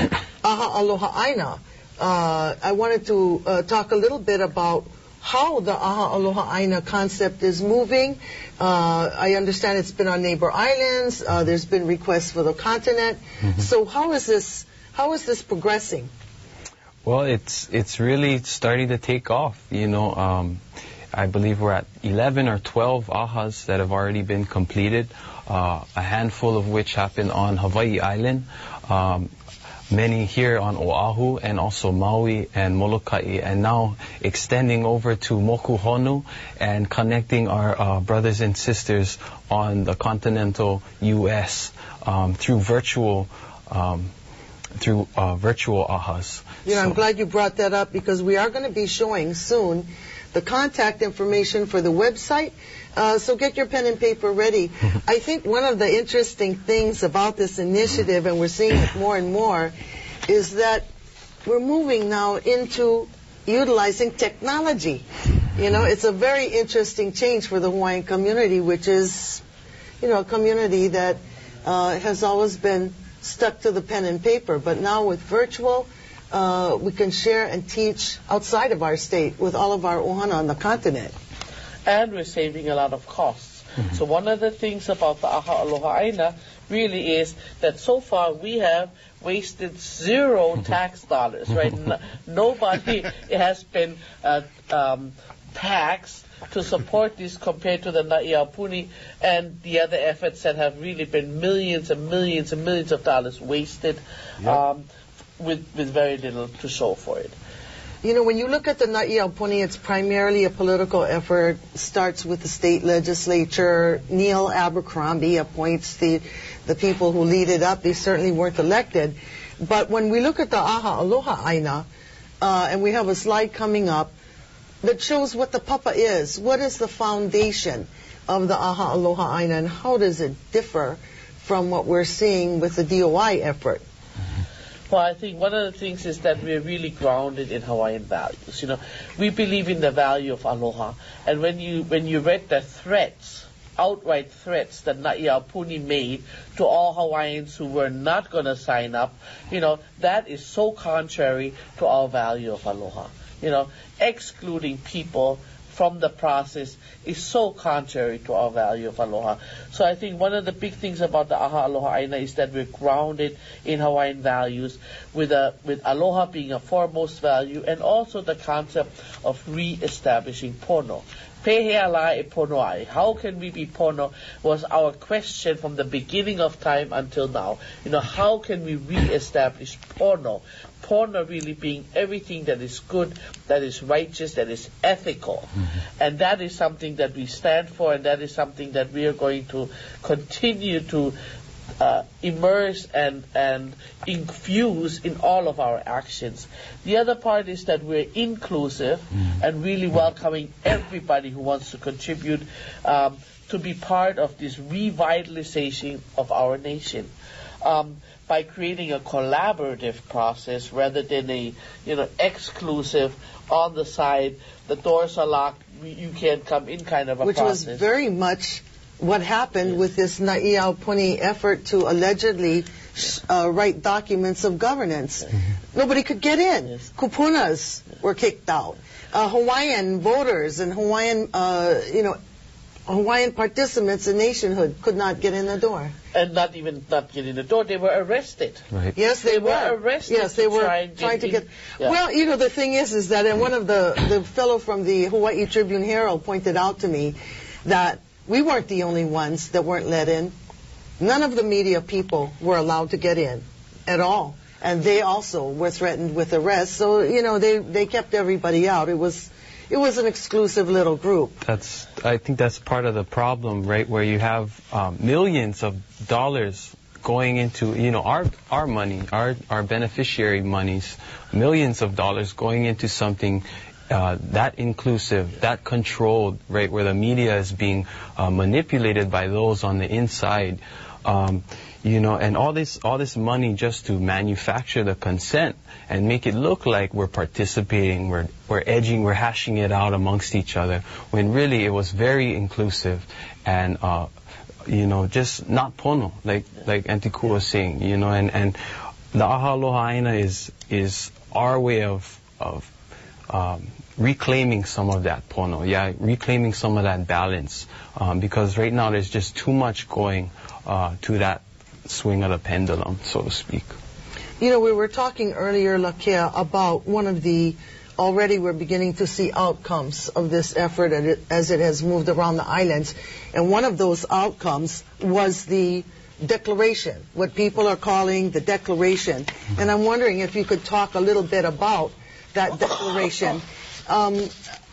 Aha Aloha Aina. Uh, I wanted to uh, talk a little bit about how the Aha Aloha Aina concept is moving. Uh, I understand it's been on neighbor islands. Uh, there's been requests for the continent. Mm-hmm. So how is this, how is this progressing? Well, it's it's really starting to take off. You know, um, I believe we're at eleven or twelve ahas that have already been completed, uh, a handful of which happened on Hawaii Island, um, many here on Oahu, and also Maui and Molokai, and now extending over to Mokuhonu and connecting our uh, brothers and sisters on the continental U S um, through virtual um, through uh, virtual ahas. You know, so, I'm glad you brought that up, because we are going to be showing soon the contact information for the website. Uh, so get your pen and paper ready. I think one of the interesting things about this initiative, and we're seeing it more and more, is that we're moving now into utilizing technology. You know, it's a very interesting change for the Hawaiian community, which is, you know, a community that uh, has always been stuck to the pen and paper. But now with virtual, uh, we can share and teach outside of our state with all of our ohana on the continent. And we're saving a lot of costs. Mm-hmm. So one of the things about the Aha Aloha Aina really is that so far we have wasted zero tax dollars, right? No, nobody has been uh, um, taxed to support this compared to the Na'iaupuni and the other efforts that have really been millions and millions and millions of dollars wasted, yep. um, with, with very little to show for it. You know, when you look at the Na'iaupuni, it's primarily a political effort. It starts with the state legislature. Neil Abercrombie appoints the, the people who lead it up. They certainly weren't elected. But when we look at the Aha Aloha Aina, uh, and we have a slide coming up that shows what the papa is. What is the foundation of the Aha Aloha Aina, and how does it differ from what we're seeing with the D O I effort? Well, I think one of the things is that we're really grounded in Hawaiian values. You know, we believe in the value of aloha, and when you when you read the threats, outright threats that Na'iaupuni made to all Hawaiians who were not going to sign up, you know, that is so contrary to our value of aloha. You know, excluding people from the process is so contrary to our value of aloha. So I think one of the big things about the Aha Aloha Aina is that we're grounded in Hawaiian values, with a with aloha being a foremost value, and also the concept of re-establishing pono. Pehe ala e pono ai. How can we be pono was our question from the beginning of time until now. You know, how can we re-establish pono? Pono really being everything that is good, that is righteous, that is ethical. Mm-hmm. And that is something that we stand for, and that is something that we are going to continue to uh, immerse and, and infuse in all of our actions. The other part is that we're inclusive mm-hmm. and really welcoming everybody who wants to contribute um, to be part of this revitalization of our nation. Um, by creating a collaborative process rather than a, you know, exclusive on the side, the doors are locked, you can't come in kind of a Which process. Which was very much what happened yes. with this Nai'au Puni effort to allegedly uh, write documents of governance. Mm-hmm. Nobody could get in. Yes. Kupunas yes. were kicked out. Uh, Hawaiian voters and Hawaiian, uh, you know, Hawaiian participants in nationhood could not get in the door. And not even not get in the door, they were arrested. Right. Yes, they, they were. were arrested. Yes, they were try trying to get. Yeah. Well, you know, the thing is, is that, and one of the the fellow from the Hawaii Tribune Herald pointed out to me that we weren't the only ones that weren't let in. None of the media people were allowed to get in at all, and they also were threatened with arrest. So you know, they they kept everybody out. It was. It was an exclusive little group. That's, I think that's part of the problem, right? Where you have um, millions of dollars going into, you know, our our money, our our beneficiary monies, millions of dollars going into something uh, that inclusive, that controlled, right? Where the media is being uh, manipulated by those on the inside. Um, You know, and all this all this money just to manufacture the consent and make it look like we're participating, we're we're edging, we're hashing it out amongst each other, when really it was very inclusive and uh, you know, just not pono, like like Auntie Ku was saying, you know, and and the Aha Aloha Aina is is our way of of um, reclaiming some of that pono, yeah, reclaiming some of that balance, um, because right now there's just too much going uh, to that swing of the pendulum, so to speak. You know, we were talking earlier, Lakia, about one of the, already we're beginning to see outcomes of this effort as it has moved around the islands. And one of those outcomes was the declaration, what people are calling the declaration. And I'm wondering if you could talk a little bit about that declaration. Um,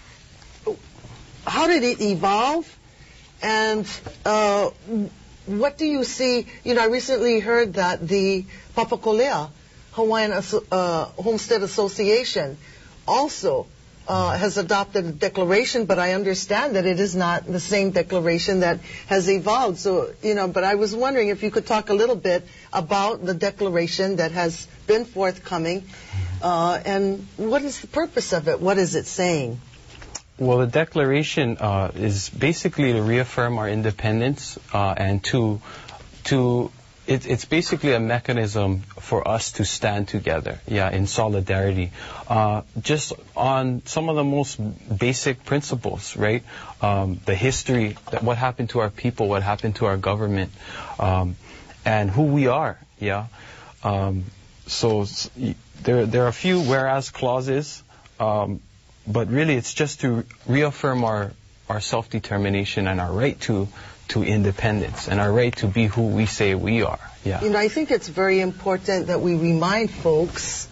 how did it evolve? And uh, what do you see? You know, I recently heard that the Papakolea Hawaiian uh, Homestead Association also uh, has adopted a declaration, but I understand that it is not the same declaration that has evolved. So, you know, but I was wondering if you could talk a little bit about the declaration that has been forthcoming, uh, and what is the purpose of it? What is it saying? Well, the declaration uh, is basically to reaffirm our independence uh, and to to it, it's basically a mechanism for us to stand together, yeah, in solidarity, uh, just on some of the most basic principles, right? Um, the history, that what happened to our people, what happened to our government, um, and who we are, yeah. Um, so there there are a few whereas clauses. Um, But really, it's just to reaffirm our, our self-determination and our right to to independence and our right to be who we say we are. Yeah. You know, I think it's very important that we remind folks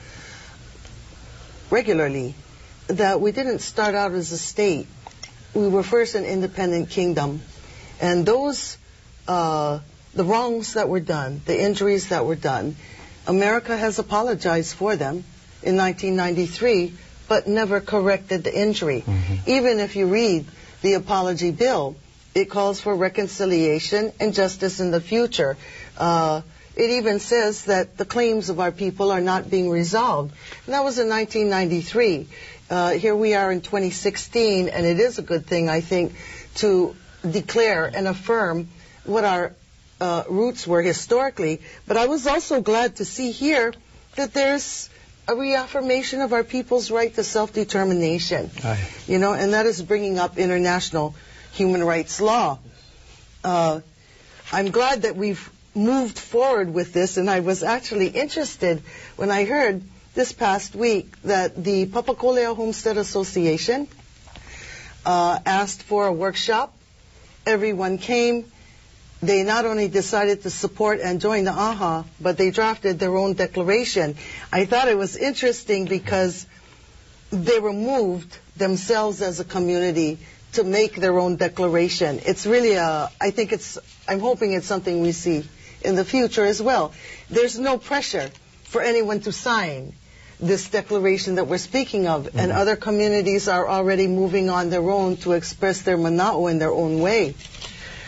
regularly that we didn't start out as a state. We were first an independent kingdom, and those uh, the wrongs that were done, the injuries that were done, America has apologized for them in nineteen ninety-three. But never corrected the injury. Mm-hmm. Even if you read the apology bill, it calls for reconciliation and justice in the future. Uh, it even says that the claims of our people are not being resolved. And that was in nineteen ninety-three. Uh, here we are in twenty sixteen, and it is a good thing, I think, to declare and affirm what our uh, roots were historically. But I was also glad to see here that there's a reaffirmation of our people's right to self-determination. Aye. You know, and that is bringing up international human rights law. Uh, I'm glad that we've moved forward with this, and I was actually interested when I heard this past week that the Papakolea Homestead Association uh, asked for a workshop. Everyone came. They not only decided to support and join the A H A, but they drafted their own declaration. I thought it was interesting because they were moved themselves as a community to make their own declaration. It's really a, I think it's, I'm hoping it's something we see in the future as well. There's no pressure for anyone to sign this declaration that we're speaking of, mm-hmm. and other communities are already moving on their own to express their mana'o in their own way.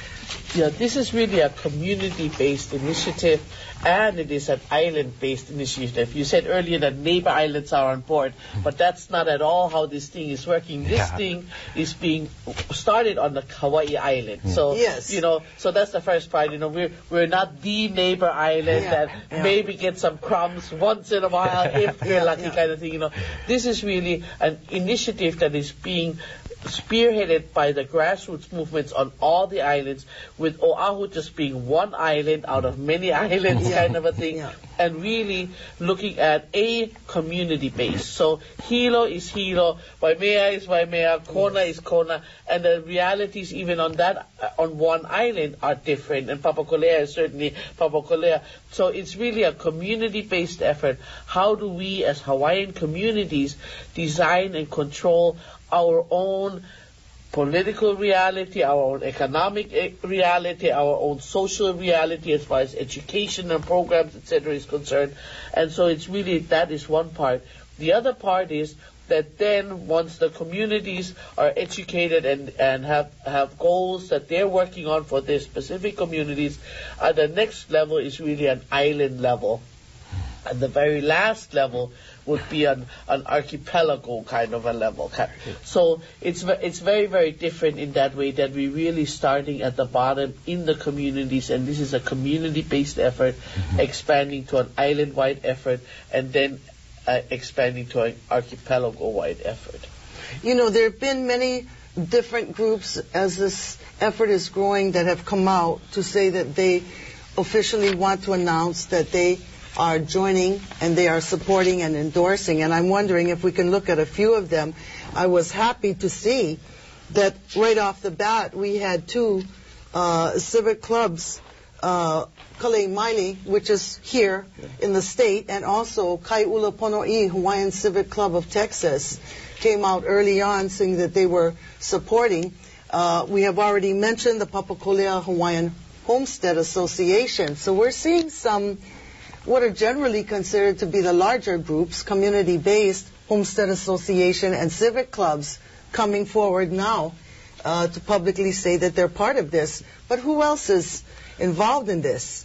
Yeah, this is really a community-based initiative, and it is an island-based initiative. You said earlier that neighbor islands are on board, but that's not at all how this thing is working. This Yeah. thing is being started on the Hawaii island. So, Yes. you know, so that's the first part. You know, we're we're not the neighbor island Yeah. that Yeah. maybe get some crumbs once in a while if we're Yeah, lucky, yeah. kind of thing. You know, this is really an initiative that is being spearheaded by the grassroots movements on all the islands, with Oahu just being one island out of many islands, Yeah. kind of a thing, Yeah. and really looking at a community base. So Hilo is Hilo, Waimea is Waimea, Kona is Kona, and the realities even on that, uh, on one island are different, and Papakolea is certainly Papakolea. So it's really a community-based effort. How do we as Hawaiian communities design and control our own political reality, our own economic eh, reality, our own social reality as far as education and programs, et cetera is concerned. And so it's really, that is one part. The other part is that then once the communities are educated and, and have, have goals that they're working on for their specific communities, uh, the next level is really an island level. And the very last level would be an, an archipelago kind of a level. So it's ve- it's very, very different in that way, that we're really starting at the bottom in the communities, and this is a community-based effort, mm-hmm. expanding to an island-wide effort, and then uh, expanding to an archipelago-wide effort. You know, there have been many different groups as this effort is growing that have come out to say that they officially want to announce that they are joining and they are supporting and endorsing. And I'm wondering if we can look at a few of them. I was happy to see that right off the bat we had two uh, civic clubs, uh, Kalei Maili, which is here in the state, and also Kai'ula Pono'i, Hawaiian Civic Club of Texas, came out early on saying that they were supporting. Uh, we have already mentioned the Papakolea Hawaiian Homestead Association. So we're seeing some what are generally considered to be the larger groups, community-based, Homestead Association and civic clubs, coming forward now uh, to publicly say that they're part of this. But who else is involved in this?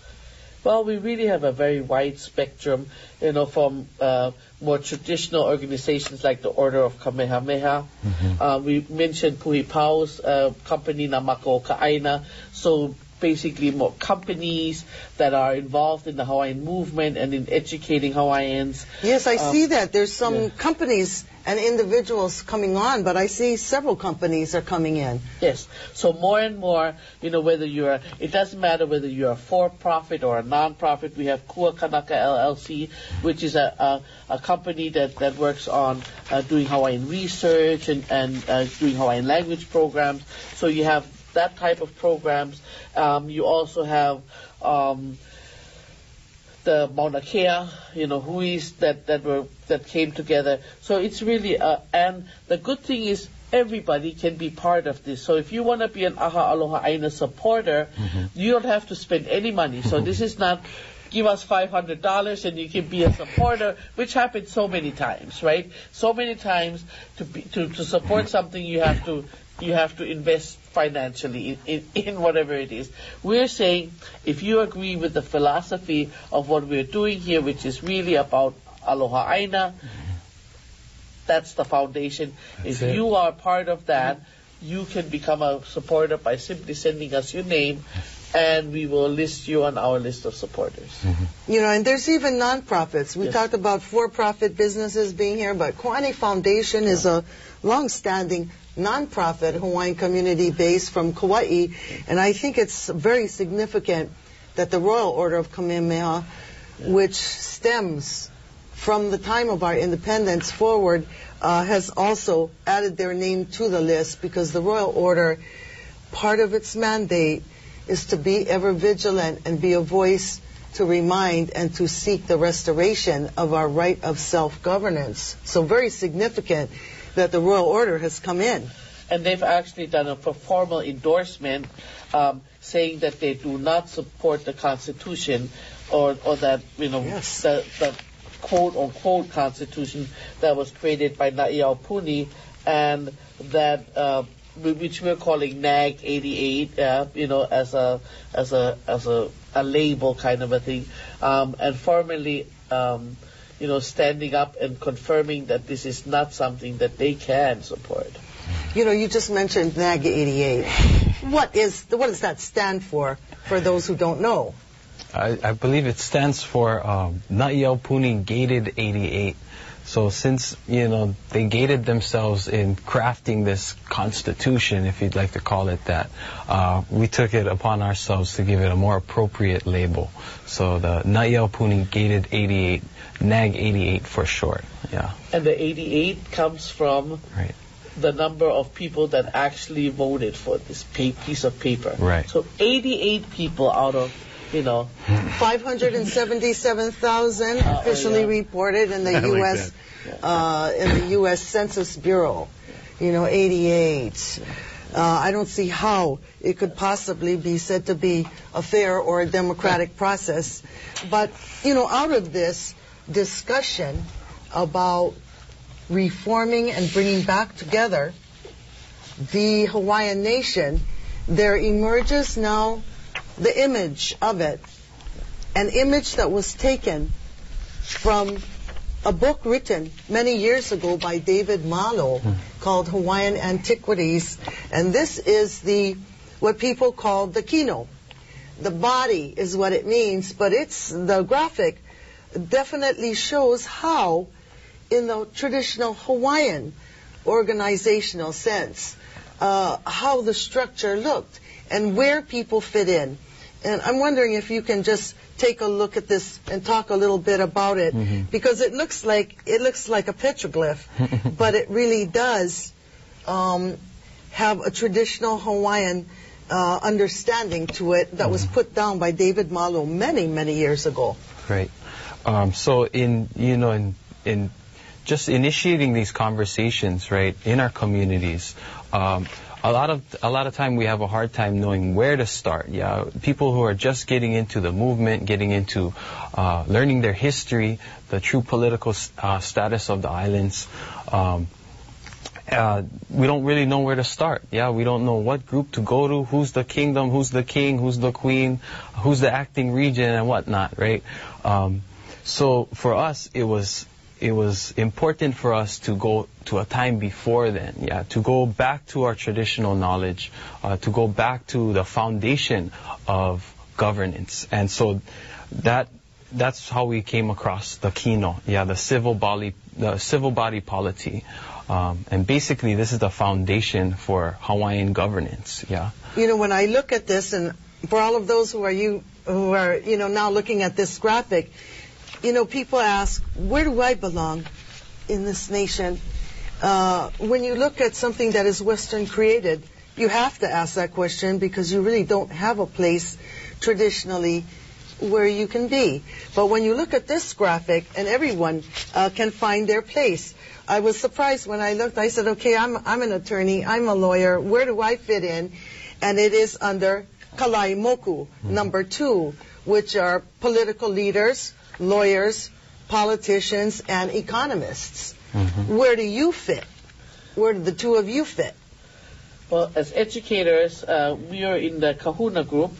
Well, we really have a very wide spectrum, you know, from uh, more traditional organizations like the Order of Kamehameha. Mm-hmm. Uh, we mentioned Puhi Pau's uh, company, Namako Ka'aina. So basically more companies that are involved in the Hawaiian movement and in educating Hawaiians. Yes, I um, see that. There's some yeah. companies and individuals coming on, but I see several companies are coming in. Yes. So more and more, you know, whether you're, it doesn't matter whether you're a for-profit or a non-profit. We have Kua Kanaka L L C, which is a, a, a company that, that works on uh, doing Hawaiian research and, and uh, doing Hawaiian language programs. So you have that type of programs. Um, you also have um, the Mauna Kea, you know, huis that that were that came together. So it's really, uh, and the good thing is everybody can be part of this. So if you want to be an Aha Aloha Aina supporter, mm-hmm. you don't have to spend any money. So this is not give us five hundred dollars and you can be a supporter, which happens so many times, right? So many times to be, to, to support something you have to you have to invest financially in, in, in whatever it is. We're saying if you agree with the philosophy of what we're doing here, which is really about Aloha Aina, that's the foundation. That's if it. you are part of that, you can become a supporter by simply sending us your name, and we will list you on our list of supporters. Mm-hmm. You know, and there's even nonprofits. We Yes. talked about for-profit businesses being here, but Koane Foundation yeah. is a long-standing nonprofit Hawaiian community based from Kauai, and I think it's very significant that the Royal Order of Kamehameha, yeah. which stems from the time of our independence forward, uh, has also added their name to the list, because the Royal Order, part of its mandate is to be ever vigilant and be a voice to remind and to seek the restoration of our right of self-governance. So very significant that the Royal Order has come in. And they've actually done a formal endorsement um, saying that they do not support the Constitution, or, or that, you know, yes. the, the quote-unquote Constitution that was created by Na'iaupuni, and that uh, which we're calling N A G eighty-eight, uh, you know, as a as a as a, a label kind of a thing, um, and formally, um, you know, standing up and confirming that this is not something that they can support. You know, you just mentioned N A G eighty-eight. What is what does that stand for? For those who don't know, I, I believe it stands for um, Na'Iaupuni Gated eighty-eight. So since, you know, they gated themselves in crafting this constitution, if you'd like to call it that, uh, we took it upon ourselves to give it a more appropriate label. So the Na'Iaupuni Gated eighty-eight, N A G eighty-eight for short, yeah. And the eighty-eight comes from right. the number of people that actually voted for this pa- piece of paper. Right. So eighty-eight people out of, you know, five hundred seventy-seven thousand Uh, officially yeah. reported in the I like U S uh, in the U S Census Bureau. You know, eighty-eight. Uh, I don't see how it could possibly be said to be a fair or a democratic process. But, you know, out of this discussion about reforming and bringing back together the Hawaiian nation, there emerges now the image of it, an image that was taken from a book written many years ago by David Malo called Hawaiian Antiquities, and this is the what people call the kino. The body is what it means, but it's the graphic definitely shows how, in the traditional Hawaiian organizational sense, uh, how the structure looked and where people fit in. And I'm wondering if you can just take a look at this and talk a little bit about it, mm-hmm. because it looks like it looks like a petroglyph, but it really does um, have a traditional Hawaiian uh, understanding to it that mm-hmm. was put down by David Malo many, many years ago. Great. Um, so in you know in in just initiating these conversations, right, in our communities. Um, A lot of a lot of time we have a hard time knowing where to start. Yeah, people who are just getting into the movement, getting into uh, learning their history, the true political uh, status of the islands. Um, uh, we don't really know where to start. Yeah, we don't know what group to go to, who's the kingdom, who's the king, who's the queen, who's the acting regent, and whatnot. Right. Um, so for us, it was. It was important for us to go to a time before then, yeah, to go back to our traditional knowledge, uh, to go back to the foundation of governance. And so that that's how we came across the kino, yeah, the civil body, the civil body polity. Um, and basically, this is the foundation for Hawaiian governance, yeah. You know, when I look at this, and for all of those who are you who are you know now looking at this graphic, you know, people ask, where do I belong in this nation? Uh, when you look at something that is Western created, you have to ask that question because you really don't have a place traditionally where you can be. But when you look at this graphic, and everyone uh, can find their place. I was surprised when I looked. I said, okay, I'm, I'm an attorney, I'm a lawyer, where do I fit in? And it is under Kalaimoku, mm-hmm. number two, which are political leaders, lawyers, politicians, and economists. Mm-hmm. Where do you fit? Where do the two of you fit? Well, as educators, uh, we are in the Kahuna group.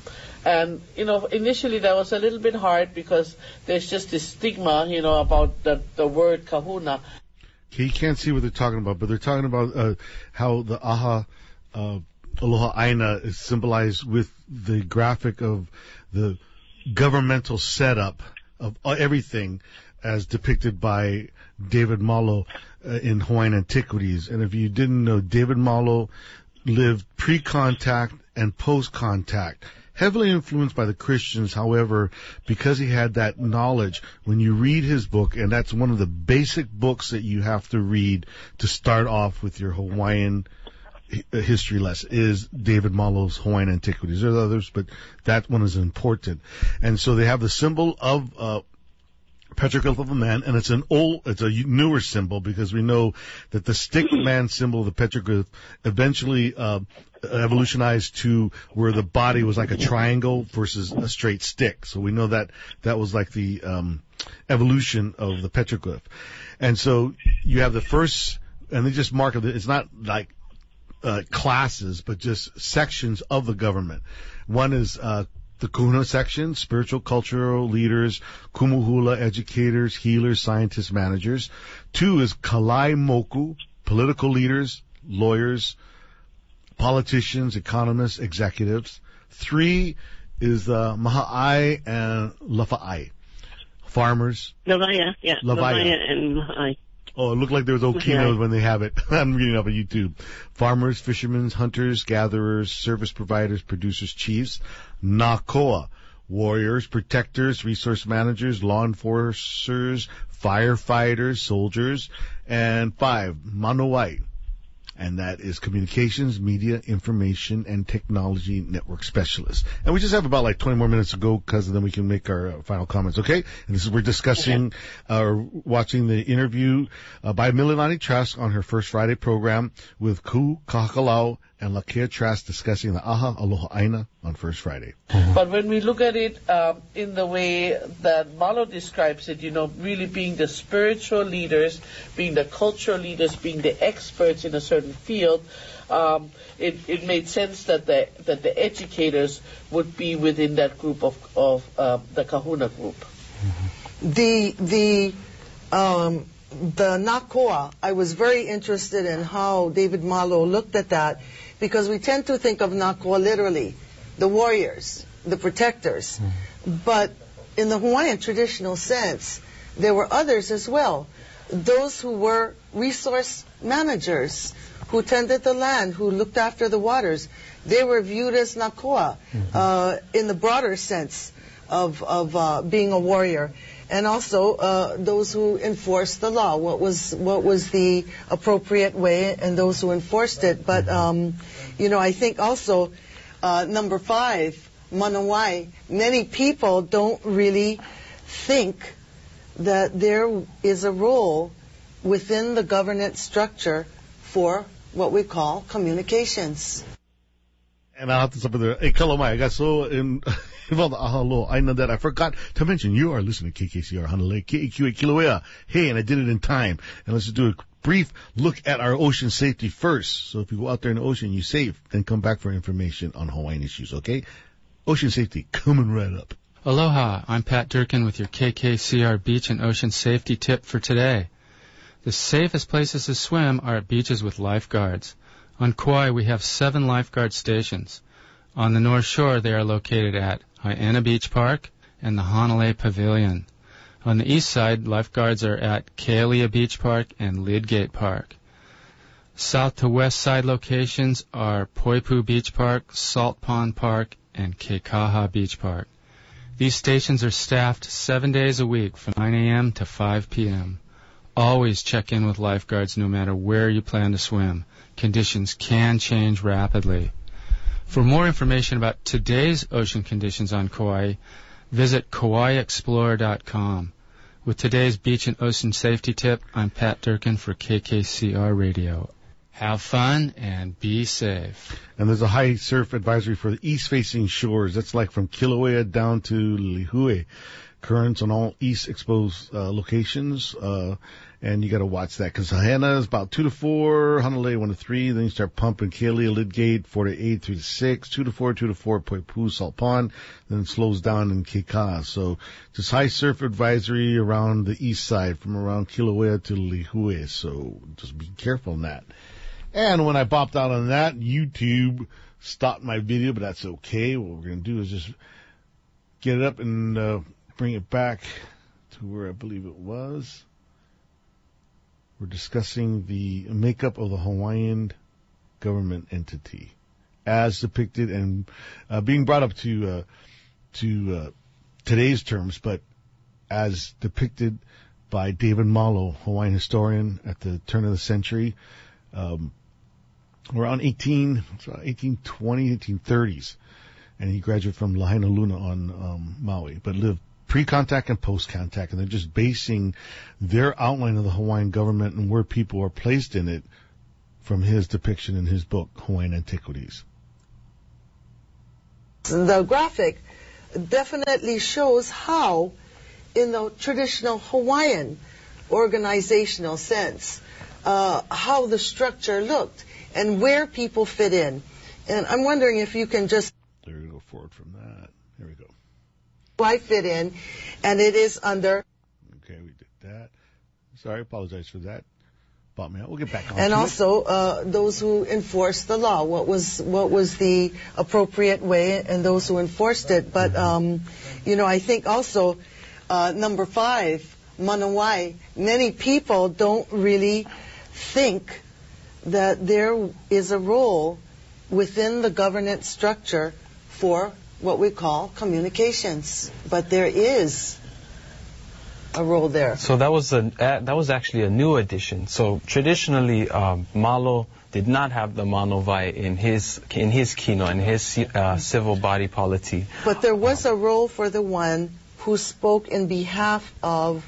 And, you know, initially that was a little bit hard because there's just this stigma, you know, about the, the word kahuna. You can't see what they're talking about, but they're talking about uh, how the aha uh, aloha aina is symbolized with the graphic of the governmental setup of everything as depicted by David Malo uh, in Hawaiian Antiquities. And if you didn't know, David Malo lived pre-contact and post-contact, heavily influenced by the Christians. However, because he had that knowledge, when you read his book, and that's one of the basic books that you have to read to start off with your Hawaiian history lesson, is David Malo's Hawaiian Antiquities. There's others, but that one is important. And so they have the symbol of uh, petroglyph of a man, and it's an old, it's a newer symbol because we know that the stick man symbol of the petroglyph eventually uh, evolutionized to where the body was like a triangle versus a straight stick. So we know that that was like the um, evolution of the petroglyph. And so you have the first, and they just mark it. It's not like uh, classes, but just sections of the government. One is uh, the Kahuna section, spiritual, cultural leaders, kumuhula, educators, healers, scientists, managers. Two is Kalai Moku, political leaders, lawyers, politicians, economists, executives. Three is the Maha'ai and Lafa'ai, farmers. Lavaya, yeah. Lavaya. Lavaya and Maha'ai. Oh, it looked like there was Okinawa when they have it. I'm reading up on YouTube. Farmers, fishermen, hunters, gatherers, service providers, producers, chiefs. Nakoa, warriors, protectors, resource managers, law enforcers, firefighters, soldiers. And five, Manowai. And that is communications, media, information, and technology network specialist. And we just have about like twenty more minutes to go, because then we can make our uh, final comments, okay? And this is, we're discussing, uh, watching the interview uh, by Mililani Trask on her First Friday program with Ku Kahakalau and Lakia Trask discussing the Aha Aloha Aina on First Friday. But when we look at it um, in the way that Malo describes it, you know, really being the spiritual leaders, being the cultural leaders, being the experts in a certain field, um, it, it made sense that the that the educators would be within that group of of uh, the Kahuna group. The the um, the Nakoa, I was very interested in how David Malo looked at that, because we tend to think of Nakoa literally, the warriors, the protectors. Mm. But in the Hawaiian traditional sense, there were others as well. Those who were resource managers, who tended the land, who looked after the waters. They were viewed as Nakoa, mm-hmm. uh, in the broader sense of, of uh, being a warrior. And also uh, those who enforced the law, what was what was the appropriate way, and those who enforced it. But, um, you know, I think also uh, number five, Manawai, many people don't really think that there is a role within the governance structure for what we call communications. And I'll have to stop there. Hey, Kalamai, I got so in, involved in Ahalo, I know that I forgot to mention you are listening to K K C R Hanalei, K E Q A Kilauea. Hey, and I did it in time. And let's just do a brief look at our ocean safety first. So if you go out there in the ocean, you're safe, then come back for information on Hawaiian issues, okay? Ocean safety, coming right up. Aloha, I'm Pat Durkin with your K K C R Beach and Ocean Safety Tip for today. The safest places to swim are at beaches with lifeguards. On Kauai, we have seven lifeguard stations. On the North Shore, they are located at Hai'ena Beach Park and the Hanalei Pavilion. On the east side, lifeguards are at Kealia Beach Park and Lydgate Park. South to west side locations are Poipu Beach Park, Salt Pond Park, and Kekaha Beach Park. These stations are staffed seven days a week from nine a.m. to five p.m. Always check in with lifeguards no matter where you plan to swim. Conditions can change rapidly. For more information about today's ocean conditions on Kauai, visit kauai explorer dot com. With today's beach and ocean safety tip, I'm Pat Durkin for K K C R Radio. Have fun and be safe. And there's a high surf advisory for the east-facing shores. That's like from Kilauea down to Lihue. Currents on all east exposed uh, locations, uh, and you got to watch that, because Hana is about two to four, Honolulu one to three. Then you start pumping Kealia, Lydgate four to eight, three to six, two to four, two to four, Poipu, Salt Pond. Then it slows down in Keka. So just high surf advisory around the east side, from around Kilauea to Lihue. So just be careful on that. And when I bopped out on that, YouTube stopped my video, but that's okay. What we're going to do is just get it up and uh, bring it back to where I believe it was. We're discussing the makeup of the Hawaiian government entity as depicted and uh, being brought up to uh, to uh, today's terms, but as depicted by David Malo, Hawaiian historian at the turn of the century. Um, around eighteen, eighteen twenty, eighteen thirties, and he graduated from Lahaina Luna on um, Maui, but lived pre-contact and post-contact, and they're just basing their outline of the Hawaiian government and where people are placed in it from his depiction in his book, Hawaiian Antiquities. The graphic definitely shows how, in the traditional Hawaiian organizational sense, uh, how the structure looked. and where people fit in. And I'm wondering if you can just... There we go, forward from that. Here we go. I fit in, and it is under... Okay, we did that. Sorry, apologize for that. Bought me out. We'll get back on And to also, it. uh, those who enforce the law. What was what was the appropriate way, and those who enforced it. But, um, you know, I think also, uh, number five, Manawai, many people don't really think that there is a role within the governance structure for what we call communications. But there is a role there. So that was a uh, that was actually a new addition. So traditionally, um, Malo did not have the Manawai in his in his kino, in his uh, civil body polity. But there was a role for the one who spoke in behalf of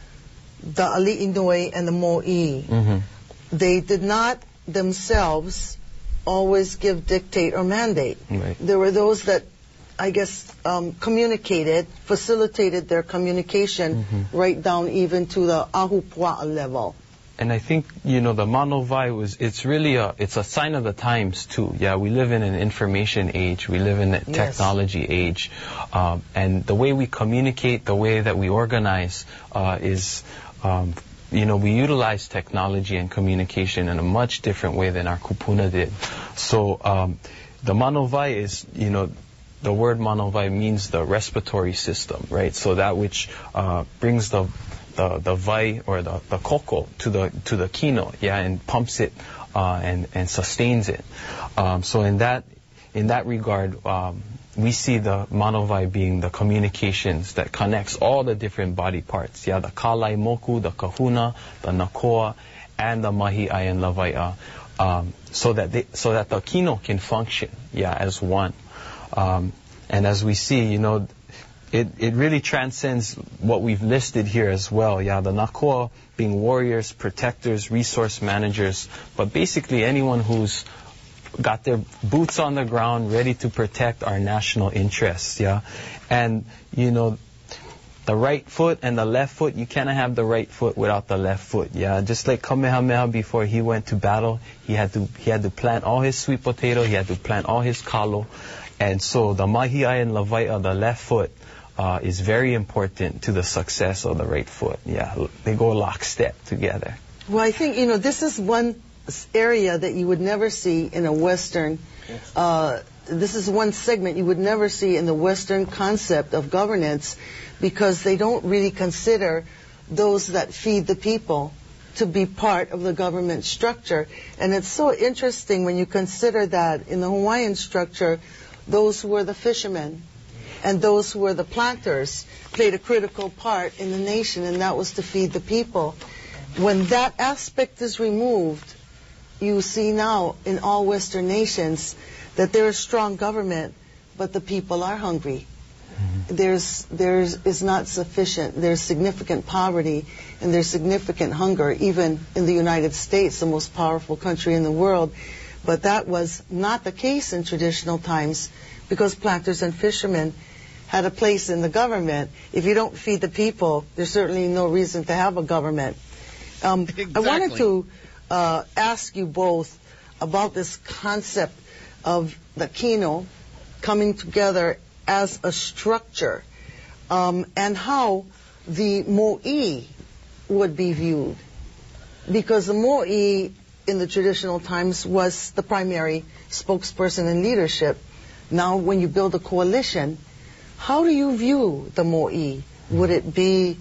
the Ali'inoi and the Mo'i. Mm-hmm. They did not themselves always give dictate or mandate. Right. There were those that, I guess, um, communicated, facilitated their communication Mm-hmm. right down even to the Ahupua'a level. And I think, you know, the Manawai was, it's really a, it's a sign of the times too. Yeah, we live in an information age. We live in a Yes. technology age. Um, and the way we communicate, the way that we organize, uh, is, um, you know, we utilize technology and communication in a much different way than our kupuna did. So, um, the Manawai is, you know, the word Manawai means the respiratory system, right? So that which, uh, brings the, the, the vai or the, the koko to the, to the kino, yeah, and pumps it, uh, and, and sustains it. Um, so in that, in that regard, um, we see the Manawai being the communications that connects all the different body parts. Yeah, the Kalai Moku, the Kahuna, the Nakoa, and the Mahi Ayan Lavaia. Um, so that they, so that the kino can function, yeah, as one. Um, and as we see, you know, it, it really transcends what we've listed here as well. Yeah, the Nakoa being warriors, protectors, resource managers, but basically anyone who's got their boots on the ground, ready to protect our national interests, yeah. And, you know, the right foot and the left foot, you cannot have the right foot without the left foot, yeah. Just like Kamehameha before he went to battle, he had to he had to plant all his sweet potato, he had to plant all his kalo. And so the Mahi'ai and Lavaia, the left foot, uh, is very important to the success of the right foot, yeah. They go lockstep together. Well, I think, you know, this is one area that you would never see in a Western, uh, this is one segment you would never see in the Western concept of governance, because they don't really consider those that feed the people to be part of the government structure. And it's so interesting when you consider that in the Hawaiian structure, those who were the fishermen and those who were the planters played a critical part in the nation, and that was to feed the people. When that aspect is removed, you see now in all Western nations that there is strong government, but the people are hungry. Mm-hmm. There's there's is not sufficient. There's significant poverty and there's significant hunger, even in the United States, the most powerful country in the world. But that was not the case in traditional times, because planters and fishermen had a place in the government. If you don't feed the people, there's certainly no reason to have a government. Um, exactly. I wanted to Uh, ask you both about this concept of the kino coming together as a structure, um, and how the mo'i would be viewed. Because the mo'i in the traditional times was the primary spokesperson in leadership. Now when you build a coalition, how do you view the mo'i? Would it be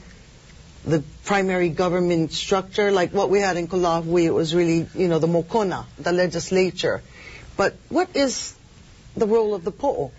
the primary government structure, like what we had in Kalahui? It was really, you know, the Mokona, the legislature. But what is the role of the po'o?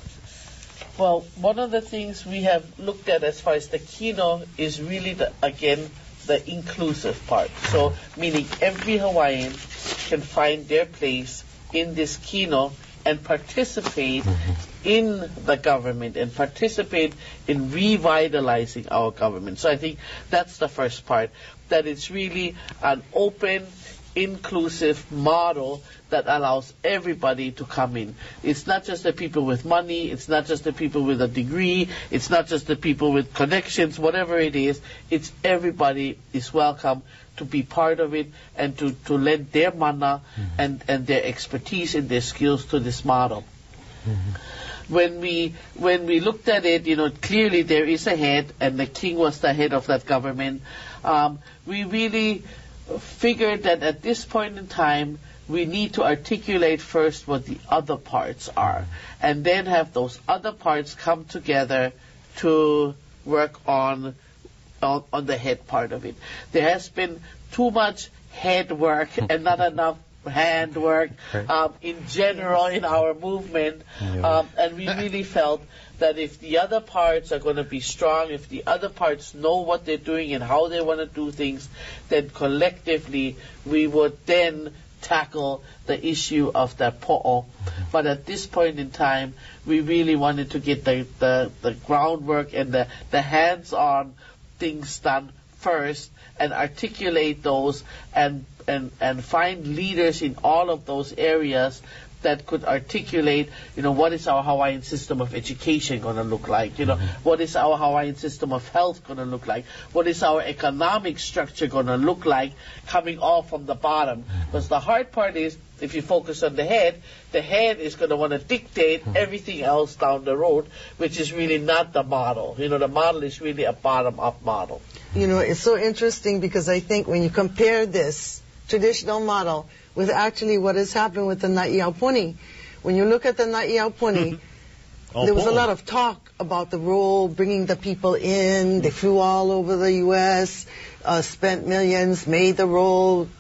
Well, one of the things we have looked at as far as the kino is really, the, again, the inclusive part. So, meaning every Hawaiian can find their place in this kino and participate mm-hmm. in the government and participate in revitalizing our government. So I think that's the first part, that it's really an open, inclusive model that allows everybody to come in. It's not just the people with money, it's not just the people with a degree, it's not just the people with connections, whatever it is, it's everybody is welcome to be part of it and to, to lend their mana mm-hmm. and, and their expertise and their skills to this model. Mm-hmm. When we when we looked at it, you know, clearly there is a head, and the king was the head of that government. Um, we really figured that at this point in time, we need to articulate first what the other parts are, and then have those other parts come together to work on on, on the head part of it. There has been too much head work and not enough hand work um, in general in our movement, um, and we really felt that if the other parts are going to be strong, if the other parts know what they're doing and how they want to do things, then collectively we would then tackle the issue of the po'o. But at this point in time, we really wanted to get the, the, the groundwork and the, the hands-on things done first and articulate those and, and, and find leaders in all of those areas that could articulate, you know, what is our Hawaiian system of education going to look like? You know, mm-hmm. what is our Hawaiian system of health going to look like? What is our economic structure going to look like coming all from the bottom? Because the hard part is, if you focus on the head, the head is going to want to dictate mm-hmm. everything else down the road, which is really not the model. You know, the model is really a bottom-up model. You know, it's so interesting because I think when you compare this traditional model with actually what has happened with the Na'iaupuni. When you look at the Na'iaupuni, oh, there was a lot of talk about the role, bringing the people in. They flew all over the U S, uh, spent millions, made the role. Yep.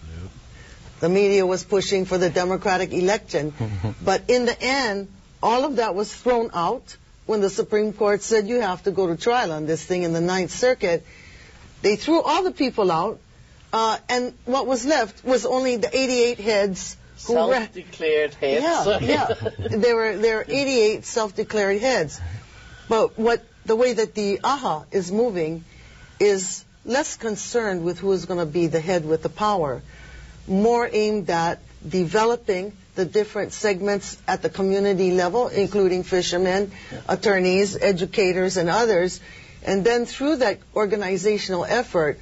The media was pushing for the Democratic election. But in the end, all of that was thrown out when the Supreme Court said you have to go to trial on this thing in the Ninth Circuit. They threw all the people out. Uh, and what was left was only the eighty-eight heads who self-declared were, heads. Yeah, yeah. there were there were eighty-eight self-declared heads. But what the way that the A H A is moving is less concerned with who is going to be the head with the power, more aimed at developing the different segments at the community level, including fishermen, attorneys, educators, and others, and then through that organizational effort,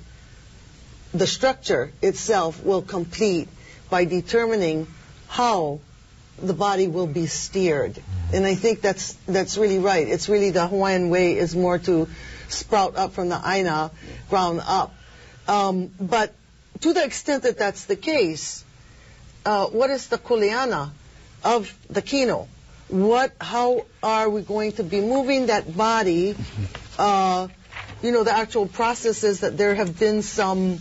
the structure itself will complete by determining how the body will be steered. And I think that's that's really right. It's really the Hawaiian way is more to sprout up from the Aina, ground up. Um, but to the extent that that's the case, uh, what is the kuleana of the kino? What, how are we going to be moving that body? Uh, you know, the actual process is that there have been some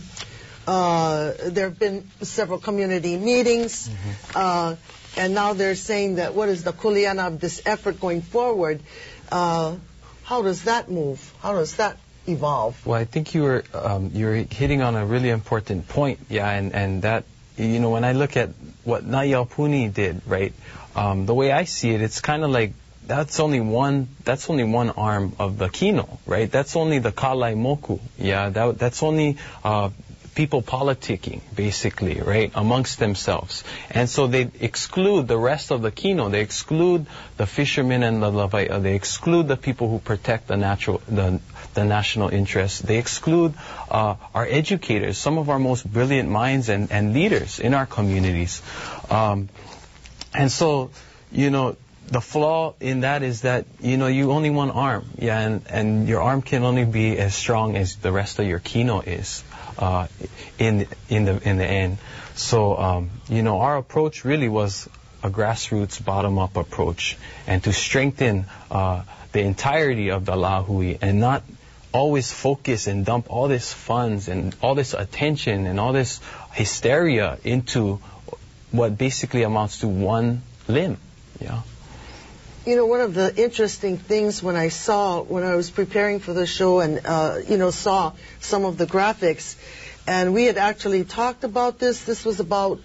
Uh, there have been several community meetings, mm-hmm. uh, and now they're saying that what is the kuleana of this effort going forward? Uh, how does that move? How does that evolve? Well, I think you were um, you were hitting on a really important point, yeah, and, and that, you know, when I look at what Na'iaupuni did, right, um, the way I see it, it's kind of like that's only one that's only one arm of the kino, right? That's only the kalai moku, yeah, that, that's only uh, people politicking, basically, right, amongst themselves. And so they exclude the rest of the kino. They exclude the fishermen and the lavaia. They exclude the people who protect the natural, the, the national interests. They exclude uh, our educators, some of our most brilliant minds and, and leaders in our communities. Um, and so, you know, the flaw in that is that, you know, you only one arm, yeah, and, and your arm can only be as strong as the rest of your kino is. Uh, in in the in the end, so um, you know, our approach really was a grassroots, bottom-up approach, and to strengthen uh, the entirety of the Lahui, and not always focus and dump all this funds and all this attention and all this hysteria into what basically amounts to one limb. Yeah. You know, one of the interesting things when I saw, when I was preparing for the show and, uh, you know, saw some of the graphics, and we had actually talked about this. This was about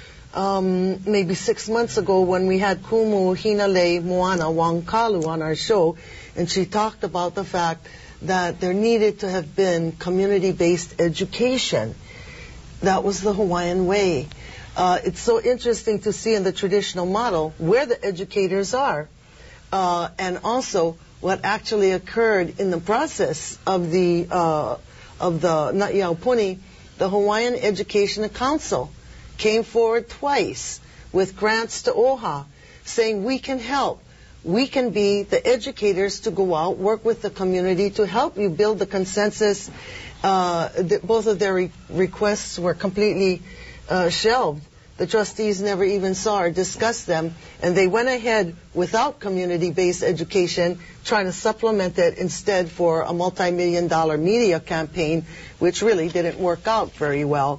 um, maybe six months ago when we had Kumu Hinale Moana Wangkalu on our show, and she talked about the fact that there needed to have been community-based education. That was the Hawaiian way. Uh, it's so interesting to see in the traditional model where the educators are, uh, and also what actually occurred in the process of the uh, of the Na'iaupuni. The Hawaiian Education Council came forward twice with grants to O H A, saying we can help. We can be the educators to go out, work with the community to help you build the consensus. Uh, th- both of their re- requests were completely uh, shelved. The trustees never even saw or discussed them, and they went ahead without community-based education, trying to supplement it instead for a multi-million dollar media campaign, which really didn't work out very well.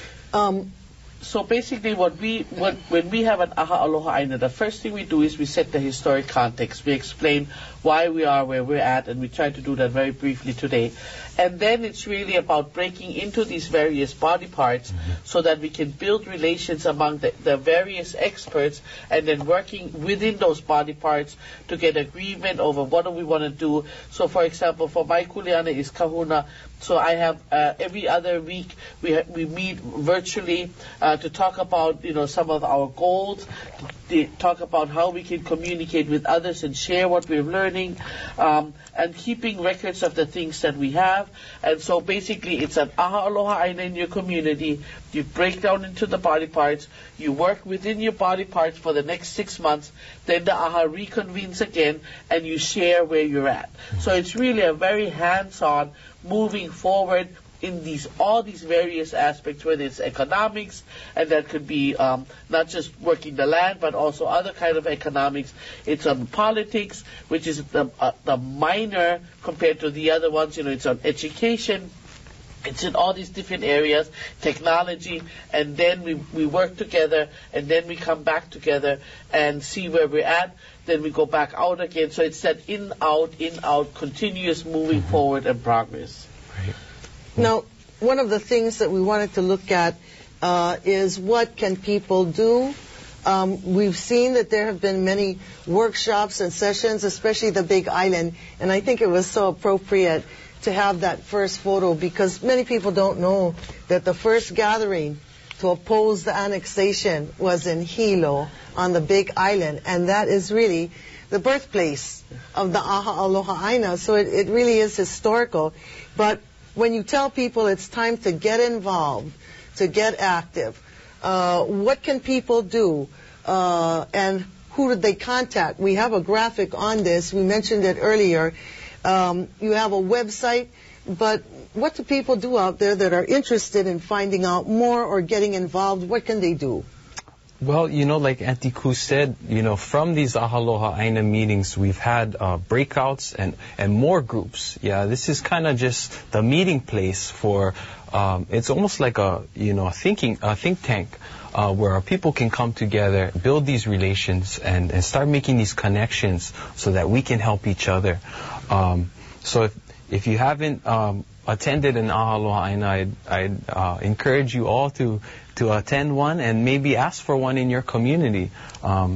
Um, So basically, what we what, when we have an Aha Aloha Aina, the first thing we do is we set the historic context. We explain why we are where we're at, and we try to do that very briefly today. And then it's really about breaking into these various body parts mm-hmm. so that we can build relations among the, the various experts, and then working within those body parts to get agreement over what do we want to do. So, for example, for my kuleana is kahuna. So I have uh, every other week we ha- we meet virtually uh, to talk about you know some of our goals, to talk about how we can communicate with others and share what we're learning, um, and keeping records of the things that we have. And so basically it's an Aha Aloha Aina in your community. You break down into the body parts, you work within your body parts for the next six months, then the Aha reconvenes again and you share where you're at. So it's really a very hands-on, moving forward in these all these various aspects, whether it's economics, and that could be um, not just working the land, but also other kind of economics. It's on politics, which is the, uh, the minor compared to the other ones. You know, it's on education. It's in all these different areas, technology, and then we, we work together, and then we come back together and see where we're at. Then we go back out again. So it's that in, out, in, out, continuous moving mm-hmm. forward and progress. Right. Now, one of the things that we wanted to look at uh, is what can people do. Um, we've seen that there have been many workshops and sessions, especially the Big Island, and I think it was so appropriate to have that first photo, because many people don't know that the first gathering to oppose the annexation was in Hilo on the Big Island, and that is really the birthplace of the Aha Aloha Aina, so it, it really is historical. But when you tell people it's time to get involved, to get active, uh, what can people do, uh, and who did they contact? We have a graphic on this. We mentioned it earlier. Um, you have a website, but what do people do out there that are interested in finding out more or getting involved? What can they do? Well, you know, like Auntie Ku said, you know, from these Aha Aloha Aina meetings, we've had uh, breakouts and, and more groups. Yeah, this is kind of just the meeting place for, um, it's almost like a, you know, a thinking, a think tank. Uh, where our people can come together, build these relations, and, and start making these connections so that we can help each other. Um, so if, if you haven't um, attended an Aha Aloha Aina, I'd, I'd uh, encourage you all to, to attend one and maybe ask for one in your community. Um,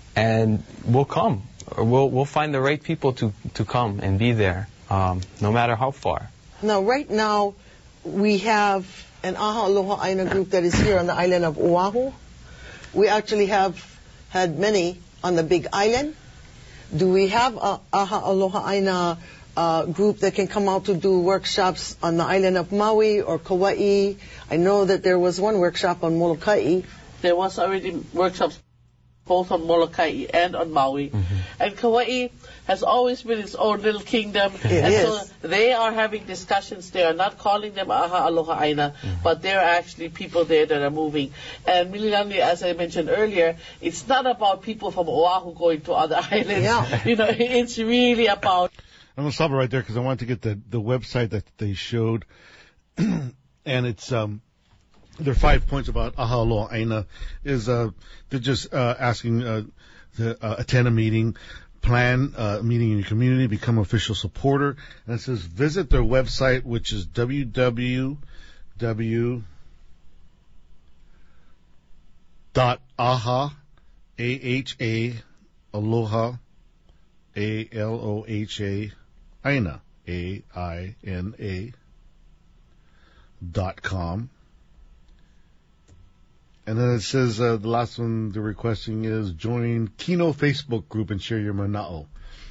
and we'll come. Or we'll, we'll find the right people to, to come and be there, um, no matter how far. Now, right now, we have an Aha Aloha Aina group that is here on the island of Oahu. We actually have had many on the Big Island. Do we have a Aha Aloha Aina uh, group that can come out to do workshops on the island of Maui or Kauai? I know that there was one workshop on Molokai. There was already workshops both on Molokai and on Maui. Mm-hmm. And Kauai has always been its own little kingdom. It and is. So they are having discussions. They are not calling them Aha Aloha Aina, mm-hmm. but there are actually people there that are moving. And Mililani, as I mentioned earlier, it's not about people from Oahu going to other islands. Yeah. You know, it's really about... I'm going to stop it right there because I wanted to get the, the website that they showed. And it's... um. There are five points about Aha Aloha Aina. Is uh, they're just uh, asking uh, to uh, attend a meeting, plan uh, a meeting in your community, become an official supporter, and it says visit their website, which is w w w dot aha a h a aloha a l o h a Aina a I N A dot com. And then it says uh, the last one they're requesting is join Kino Facebook group and share your mana'o.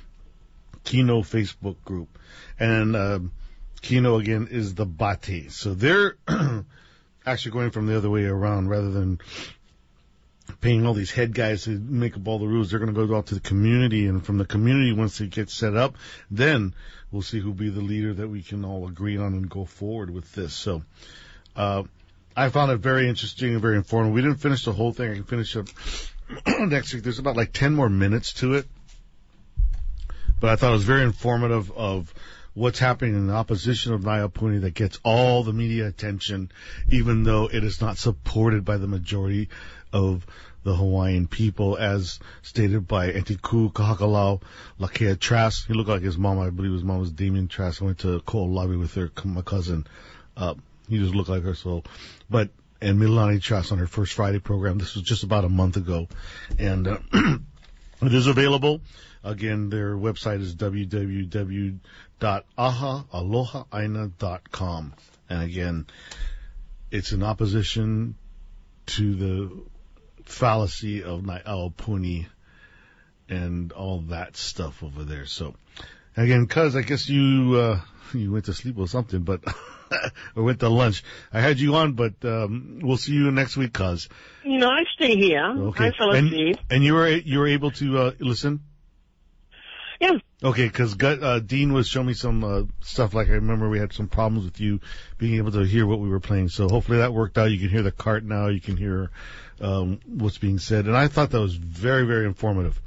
Kino Facebook group. And uh, Kino, again, is the Bate. So they're actually going from the other way around. Rather than paying all these head guys to make up all the rules, they're going to go out to the community. And from the community, once it gets set up, then we'll see who'll be the leader that we can all agree on and go forward with this. So uh I found it very interesting and very informative. We didn't finish the whole thing. I can finish up next week. There's about like ten more minutes to it. But I thought it was very informative of what's happening in the opposition of Nayapuni that gets all the media attention, even though it is not supported by the majority of the Hawaiian people, as stated by Entiku Kahakalau Lakea Trask. He looked like his mom. I believe his mom was Damien Trask. I went to Ko'olawe with her, my cousin. Uh, He just looked like her, so, but, and Milani Trask on her First Friday program. This was just about a month ago. And, uh, it is available. Again, their website is w w w dot aha aloha aina dot com. And again, it's in opposition to the fallacy of Nai'aopuni and all that stuff over there. So, again, cuz I guess you, uh, you went to sleep or something, but, or went to lunch. I had you on, but, um, we'll see you next week, cuz. No, I stay here. Okay. I fell asleep. And, and you were, you were able to, uh, listen? Yeah. Okay, cuz, uh, Dean was showing me some, uh, stuff, like I remember we had some problems with you being able to hear what we were playing. So hopefully that worked out. You can hear the cart now. You can hear, um, what's being said. And I thought that was very, very informative.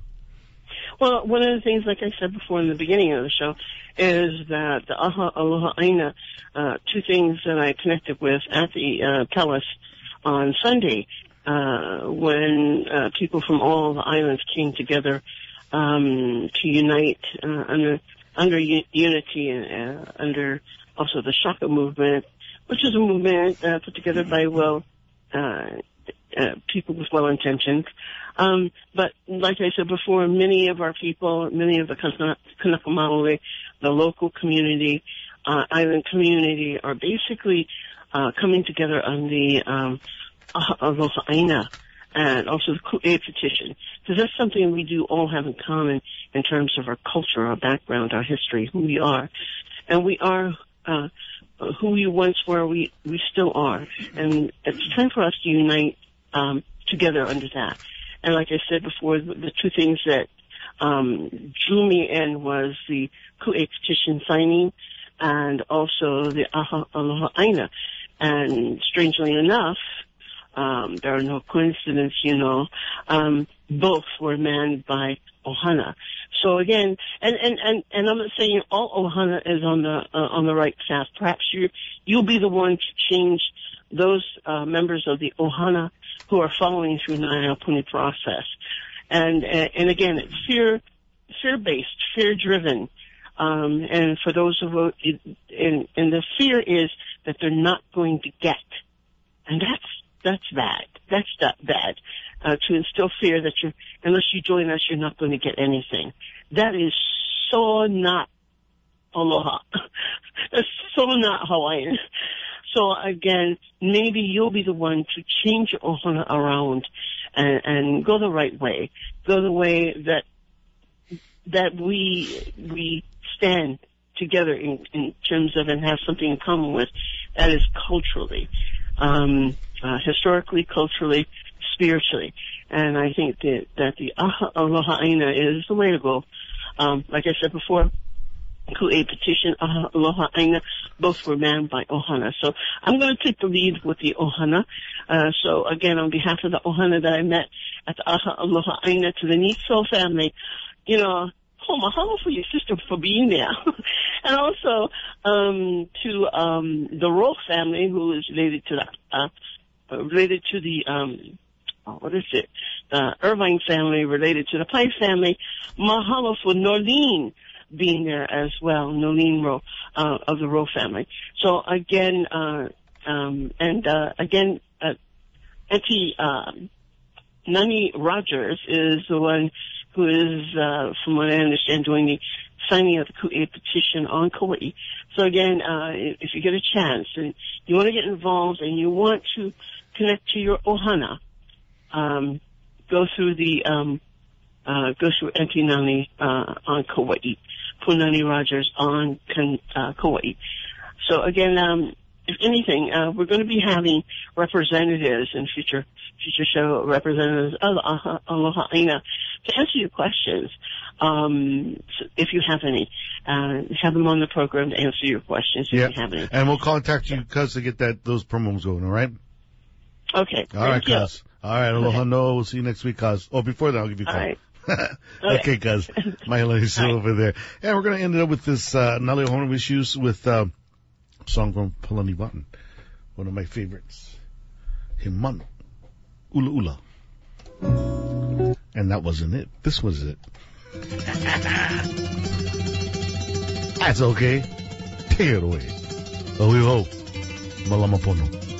Well, one of the things, like I said before in the beginning of the show, is that the Aha Aloha Aina, uh, two things that I connected with at the uh, Palace on Sunday, uh, when uh, people from all the islands came together um, to unite uh, under under u- unity and uh, under also the Shaka movement, which is a movement uh, put together by well uh, uh, people with well intentions. Um, but like I said before, many of our people, many of the Kanaka Maoli, the local community, uh, island community are basically, uh, coming together on the, um, Aloha Aina and also the Ku'e petition. Because that's something we do all have in common in terms of our culture, our background, our history, who we are. And we are, uh, who we once were, we, we still are. And it's time for us to unite, um, together under that. And like I said before, the two things that um, drew me in was the Ku'e petition signing and also the Aha Aloha Aina. And strangely enough, um, there are no coincidences, you know, um, both were manned by Ohana. So again, and, and, and, and I'm not saying all Ohana is on the uh, on the right path. Perhaps you you'll be the one to change those uh, members of the Ohana who are following through the Nayapuni process. And, and again, it's fear, fear-based, fear-driven. Um, and for those who vote, and, and the fear is that they're not going to get. And that's, that's bad. That's that bad. Uh, to instill fear that you, unless you join us, you're not going to get anything. That is so not Aloha. That's so not Hawaiian. So again, maybe you'll be the one to change your ohana around and, and go the right way. Go the way that that we we stand together in, in terms of and have something in common with. That is culturally, um, uh, historically, culturally, spiritually. And I think that, that the Aha Aloha Aina is the way to go. Um, like I said before, Ku'e petition, Aha Aloha Aina, both were manned by Ohana. So I'm going to take the lead with the Ohana. Uh, so again, on behalf of the Ohana that I met at the Aha Aloha Aina, to the Nitso family, you know, oh, mahalo for your sister for being there. And also, um, to, um, the Rowe family, who is related to the, uh, related to the, um, oh, what is it? The Irvine family, related to the Price family. Mahalo for Norleen being there as well, Nolene Rowe, uh, of the Rowe family. So again, uh, um, and, uh, again, uh, Auntie, uh, Nani Rogers is the one who is, uh, from what I understand, doing the signing of the Ku'e petition on Kauai. So again, uh, if you get a chance and you want to get involved and you want to connect to your ohana. Um, go through the, um, uh, go through Entinani, uh, on Kauai. Punani Rogers on, uh, Kauai. So again, um, if anything, uh, we're going to be having representatives in future, future show representatives of Aloha Aina to answer your questions. Um, so if you have any, uh, have them on the program to answer your questions if yeah. you have any. And we'll contact you, Cuz, to get that, those promos going, all right? Okay. All right, Cuz. All right, aloha okay. no. We'll see you next week, Cuz. Oh, before that, I'll give you a call. All right. Okay, Cuz. My is still over there. And we're going to end it up with this, uh, Nale Honor issues with, uh, a song from Palani Button. One of my favorites. Himano. Ula Ula. And that wasn't it. This was it. That's okay. Take it away. Ahui ho. Malamapono.